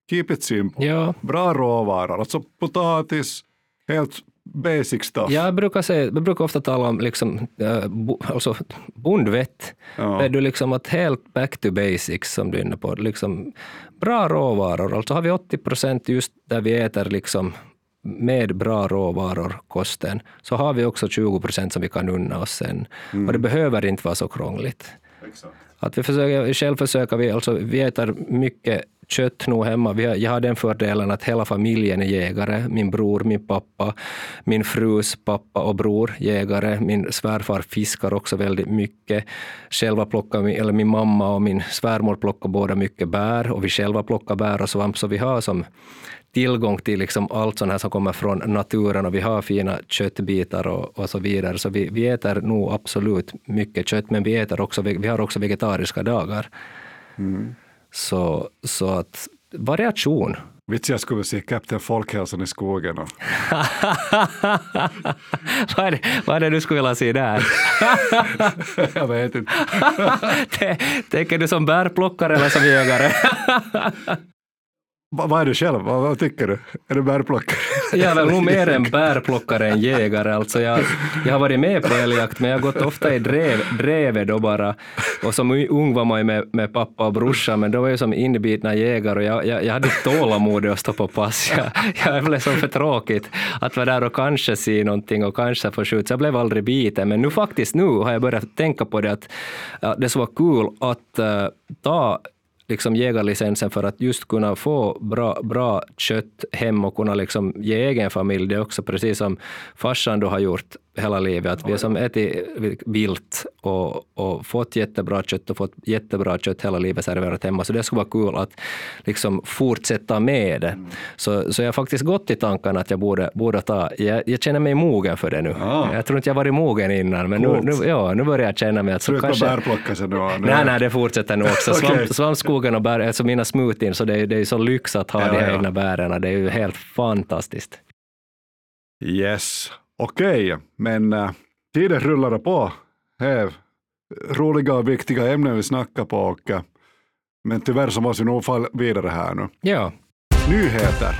Keep it simple. Ja. Bra råvaror, alltså potatis, helt basic stuff. Jag brukar ofta tala om liksom, alltså bondvett. Ja. Du liksom att helt back to basics som du är inne på. Liksom, bra råvaror. Alltså har vi 80% just där vi äter liksom med bra råvaror kosten, så har vi också 20% som vi kan unna oss sen. Och det behöver inte vara så krångligt. Exakt. Att vi äter mycket kött nog hemma. Jag har den fördelen att hela familjen är jägare. Min bror, min pappa, min frus pappa och bror jägare. Min svärfar fiskar också väldigt mycket. Min mamma och min svärmor plockar båda mycket bär, och vi själva plockar bär och svamp, så vi har som tillgång till liksom allt sånt här som kommer från naturen, och vi har fina köttbitar och så vidare. Så vi äter nog absolut mycket kött, men vi har också vegetariska dagar. Så att variation. Vet jag skulle se Kapten Folkhälsan i skogen. Och... vad är det du skulle vilja se där? Jag vet inte. Tänker du som bärplockare eller som jägare? Vad är du själv? Vad tycker du? Är du bärplockare? Jag är väl nog mer en bärplockare än jägare. Alltså jag har varit med på älgjakt, men jag har gått ofta i drevet då bara. Och som ung var man ju med pappa och brorsa, men då var jag som inbitna jägare, och jag hade tålamod att stå på pass. Jag blev så för tråkigt att vara där och kanske se någonting och kanske få skjuta. Så jag blev aldrig biten. Men nu har jag börjat tänka på det, att det så var kul att ta liksom jägarlicensen för att just kunna få bra kött hem och kunna liksom ge egen familj. Det är också precis som farsan då har gjort hela livet, att vi har som ätit vilt och fått jättebra kött och fått jättebra kött hela livet serverat hemma. Så det skulle vara kul att liksom fortsätta med det. Så jag har faktiskt gått i tankarna att jag borde ta, jag känner mig mogen för det nu. Jag tror inte jag varit mogen innan, men nu börjar jag känna mig att så kanske... bärplocka sig nu. Nej, det fortsätter nu också. Okay. Svampskogen och bär, alltså mina smoothies, så det är så lyx att ha de här egna bärerna. Det är ju helt fantastiskt. Yes. Okej, men tiden rullar på. Här roliga och viktiga ämnen vi snackar på. Men tyvärr så måste vi nog falla vidare här nu. Ja. Nyheter.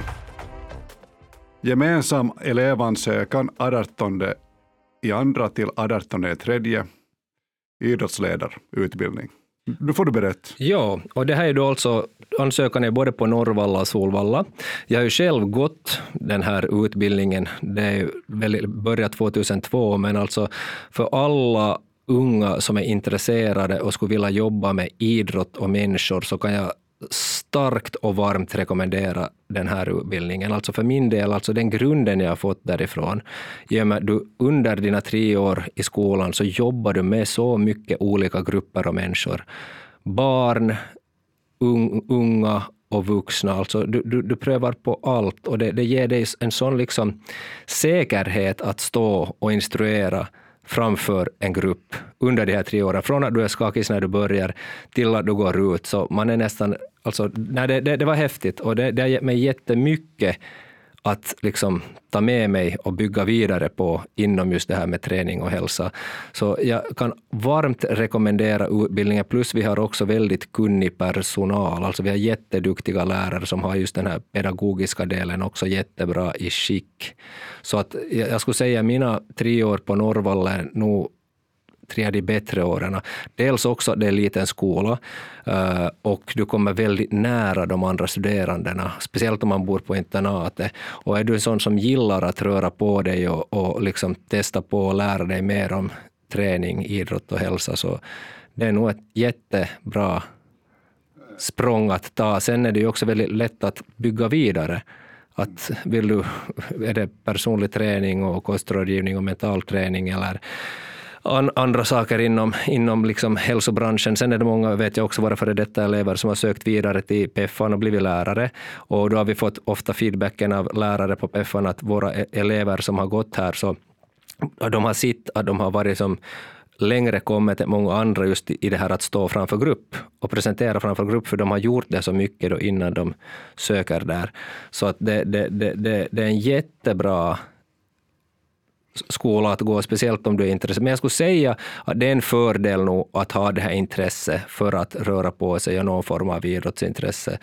Gemensam elevansökan 18/2 till 18/3. Idrottsledarutbildning. Nu får du berätta. Ja, och det här är då alltså, ansökan är både på Norrvalla och Solvalla. Jag har ju själv gått den här utbildningen, det är väl börjat 2002, men alltså för alla unga som är intresserade och skulle vilja jobba med idrott och människor, så kan jag starkt och varmt rekommendera den här utbildningen. Alltså för min del, alltså den grunden jag har fått därifrån, i och med att du under dina 3 år i skolan så jobbar du med så mycket olika grupper av människor. Barn, unga och vuxna. Alltså du prövar på allt, och det ger dig en sån liksom säkerhet att stå och instruera framför en grupp under de här 3 åren. Från att du är skakig när du börjar till att du går ut. Så man är nästan... Alltså, det var häftigt, och det har gett mig jättemycket att liksom ta med mig och bygga vidare på inom just det här med träning och hälsa. Så jag kan varmt rekommendera utbildningen. Plus vi har också väldigt kunnig personal. Alltså vi har jätteduktiga lärare som har just den här pedagogiska delen också jättebra i skick. Så att jag skulle säga mina 3 år på Norrvalla är nog 3 av de bättre åren. Dels också det är en liten skola, och du kommer väldigt nära de andra studerandena, speciellt om man bor på internatet. Och är du en sån som gillar att röra på dig och liksom testa på och lära dig mer om träning, idrott och hälsa, så det är nog ett jättebra språng att ta. Sen är det ju också väldigt lätt att bygga vidare. Att är det personlig träning och kostrådgivning och mental träning eller andra saker inom liksom hälsobranschen. Sen är det många, vet jag också, våra före detta elever som har sökt vidare till PEFFAN och blivit lärare. Och då har vi fått ofta feedbacken av lärare på PEFFAN att våra elever som har gått här, så de har sett att de har varit som längre kommit än många andra just i det här att stå framför grupp och presentera framför grupp, för de har gjort det så mycket då innan de söker där. Så att det är en jättebra skola att gå, speciellt om du är intresserad. Men jag skulle säga att det är en fördel nog att ha det här intresse för att röra på sig och någon form av idrottsintresse.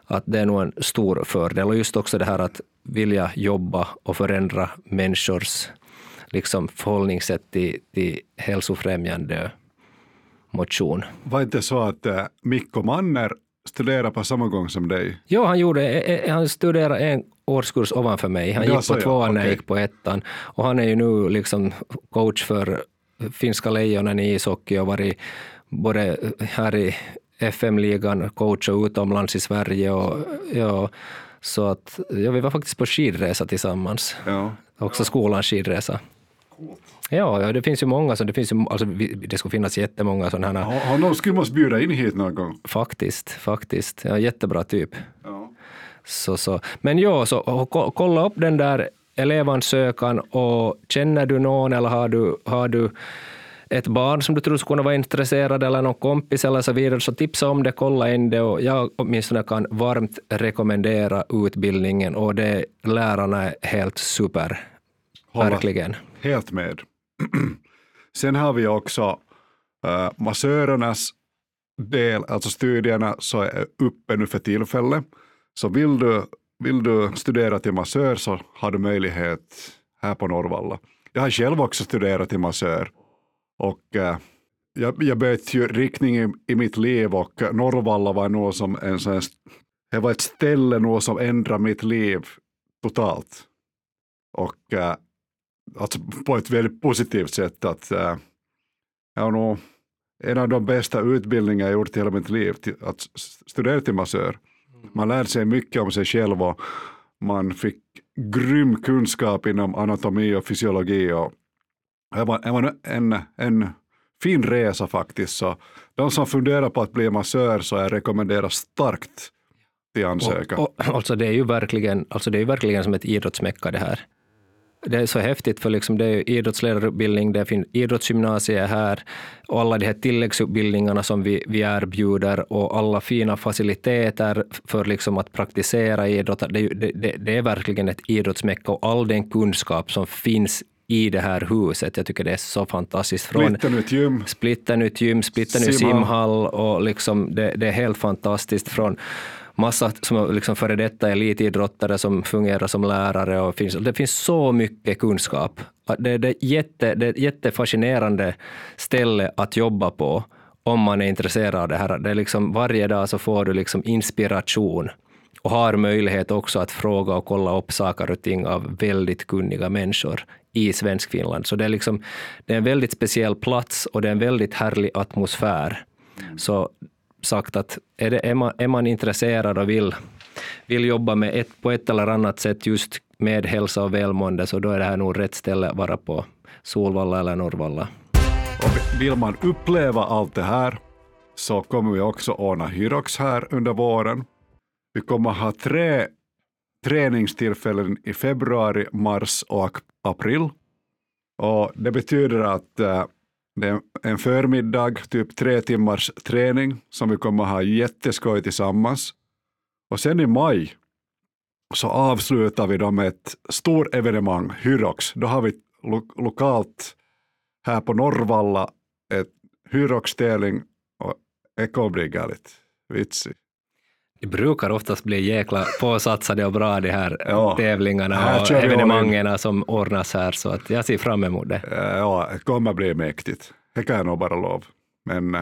att det är nog en stor fördel. Och just också det här att vilja jobba och förändra människors liksom förhållningssätt till hälsofrämjande motion. Var inte så att Mikko Manner studerar på samma gång som dig? Jo, han studerade en årskurs ovanför mig. Han gick på tvåan när jag gick på ettan. Och han är ju nu liksom coach för finska lejonen i ishockey och varit både här i FM-ligan coach och utomlands i Sverige. Och, ja, så att vi var faktiskt på skidresa tillsammans. Ja. Också skolans skidresa. Ja, det finns ju många, så det skulle finnas jättemånga sådana här. Honom skulle man bjuda in hit någon gång. Faktiskt. Ja, jättebra typ. Ja. Så. Men ja, så kolla upp den där elevansökan och känner du någon eller har du ett barn som du tror skulle kunna vara intresserad eller någon kompis eller så vidare, så tipsa om det, kolla in det, och jag åtminstone kan varmt rekommendera utbildningen och det lärarna är helt super. Verkligen. Helt med. Sen har vi också massörernas del, alltså studierna, så är uppe nu för tillfället. Så vill du studera till massör så har du möjlighet här på Norrvalla. Jag har själv också studerat till massör och jag bytte ju riktning i mitt liv, och Norrvalla var något som det var ett ställe något som ändrade mitt liv totalt. Och alltså på ett väldigt positivt sätt, att jag har nog en av de bästa utbildningar jag gjort i hela mitt liv, att studera till massör. Man lärde sig mycket om sig själv och man fick grym kunskap inom anatomi och fysiologi, och det var en fin resa faktiskt. Så de som funderar på att bli massör, så jag rekommenderar starkt till ansöka. Alltså det är ju verkligen som ett idrottsmäcka det här. Det är så häftigt, för liksom det är idrottsledarutbildning, det finns idrottsgymnasier här och alla de här tilläggsutbildningarna som vi erbjuder och alla fina faciliteter för liksom att praktisera idrott. Det är verkligen ett idrottsmäcka, och all den kunskap som finns i det här huset, jag tycker det är så fantastiskt. Splitternytt gym, splitternytt simhall, och liksom det är helt fantastiskt, från massa som liksom före detta elitidrottare som fungerar som lärare, och det finns så mycket kunskap. Det är ett jättefascinerande ställe att jobba på om man är intresserad av det här. Det är liksom varje dag så får du liksom inspiration och har möjlighet också att fråga och kolla upp saker och ting av väldigt kunniga människor i svensk Finland. Så det är en väldigt speciell plats och det är en väldigt härlig atmosfär. Så sagt att är man intresserad och vill jobba med på ett eller annat sätt just med hälsa och välmående, så då är det här nog rätt ställe att vara på, Solvalla eller Norrvalla. Och vill man uppleva allt det här, så kommer vi också ordna Hyrox här under våren. Vi kommer ha 3 träningstillfällen i februari, mars och april. Och det betyder att det är en förmiddag, typ 3 timmars träning som vi kommer ha jätteskoj tillsammans. Och sen i maj så avslutar vi då med ett stort evenemang, Hyrox. Då har vi lokalt här på Norrvalla ett Hyrox-tävling, och det kommer bli galet. Vitsigt. Det brukar oftast bli jäkla påsatsade och bra de här tävlingarna här och evenemangerna som ordnas här, så att jag ser fram emot det. Ja, det kommer bli mäktigt. Det kan jag nog bara lov. Men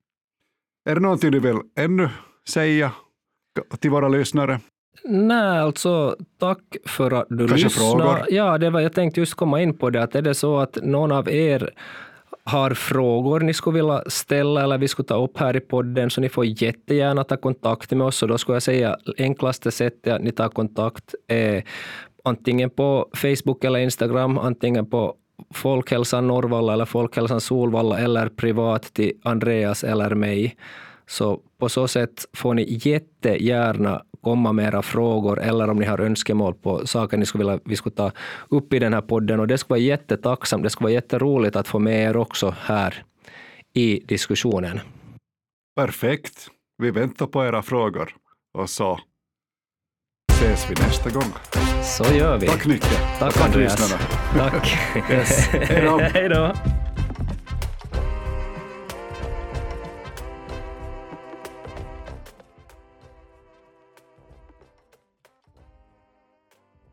är det någonting du vill ännu säga till våra lyssnare? Nej, alltså tack för att du lyssnar. Frågor? Ja, jag tänkte just komma in på det, att är det så att någon av er har frågor ni skulle vilja ställa eller vi skulle ta upp här i podden, så ni får jättegärna ta kontakt med oss, och då skulle jag säga enklaste sättet att ni tar kontakt är antingen på Facebook eller Instagram, antingen på Folkhälsan Norrvalla eller Folkhälsan Solvalla, eller privat till Andreas eller mig. Så på så sätt får ni jättegärna komma med era frågor, eller om ni har önskemål på saker ni skulle vilja vi skulle ta upp i den här podden, och det skulle vara jättetacksamt. Det skulle vara jätteroligt att få med er också här i diskussionen. Perfekt. Vi väntar på era frågor, och så ses vi nästa gång. Så gör vi. Tack Nicke. Tack Andreas. Tack. Yes. Hej då.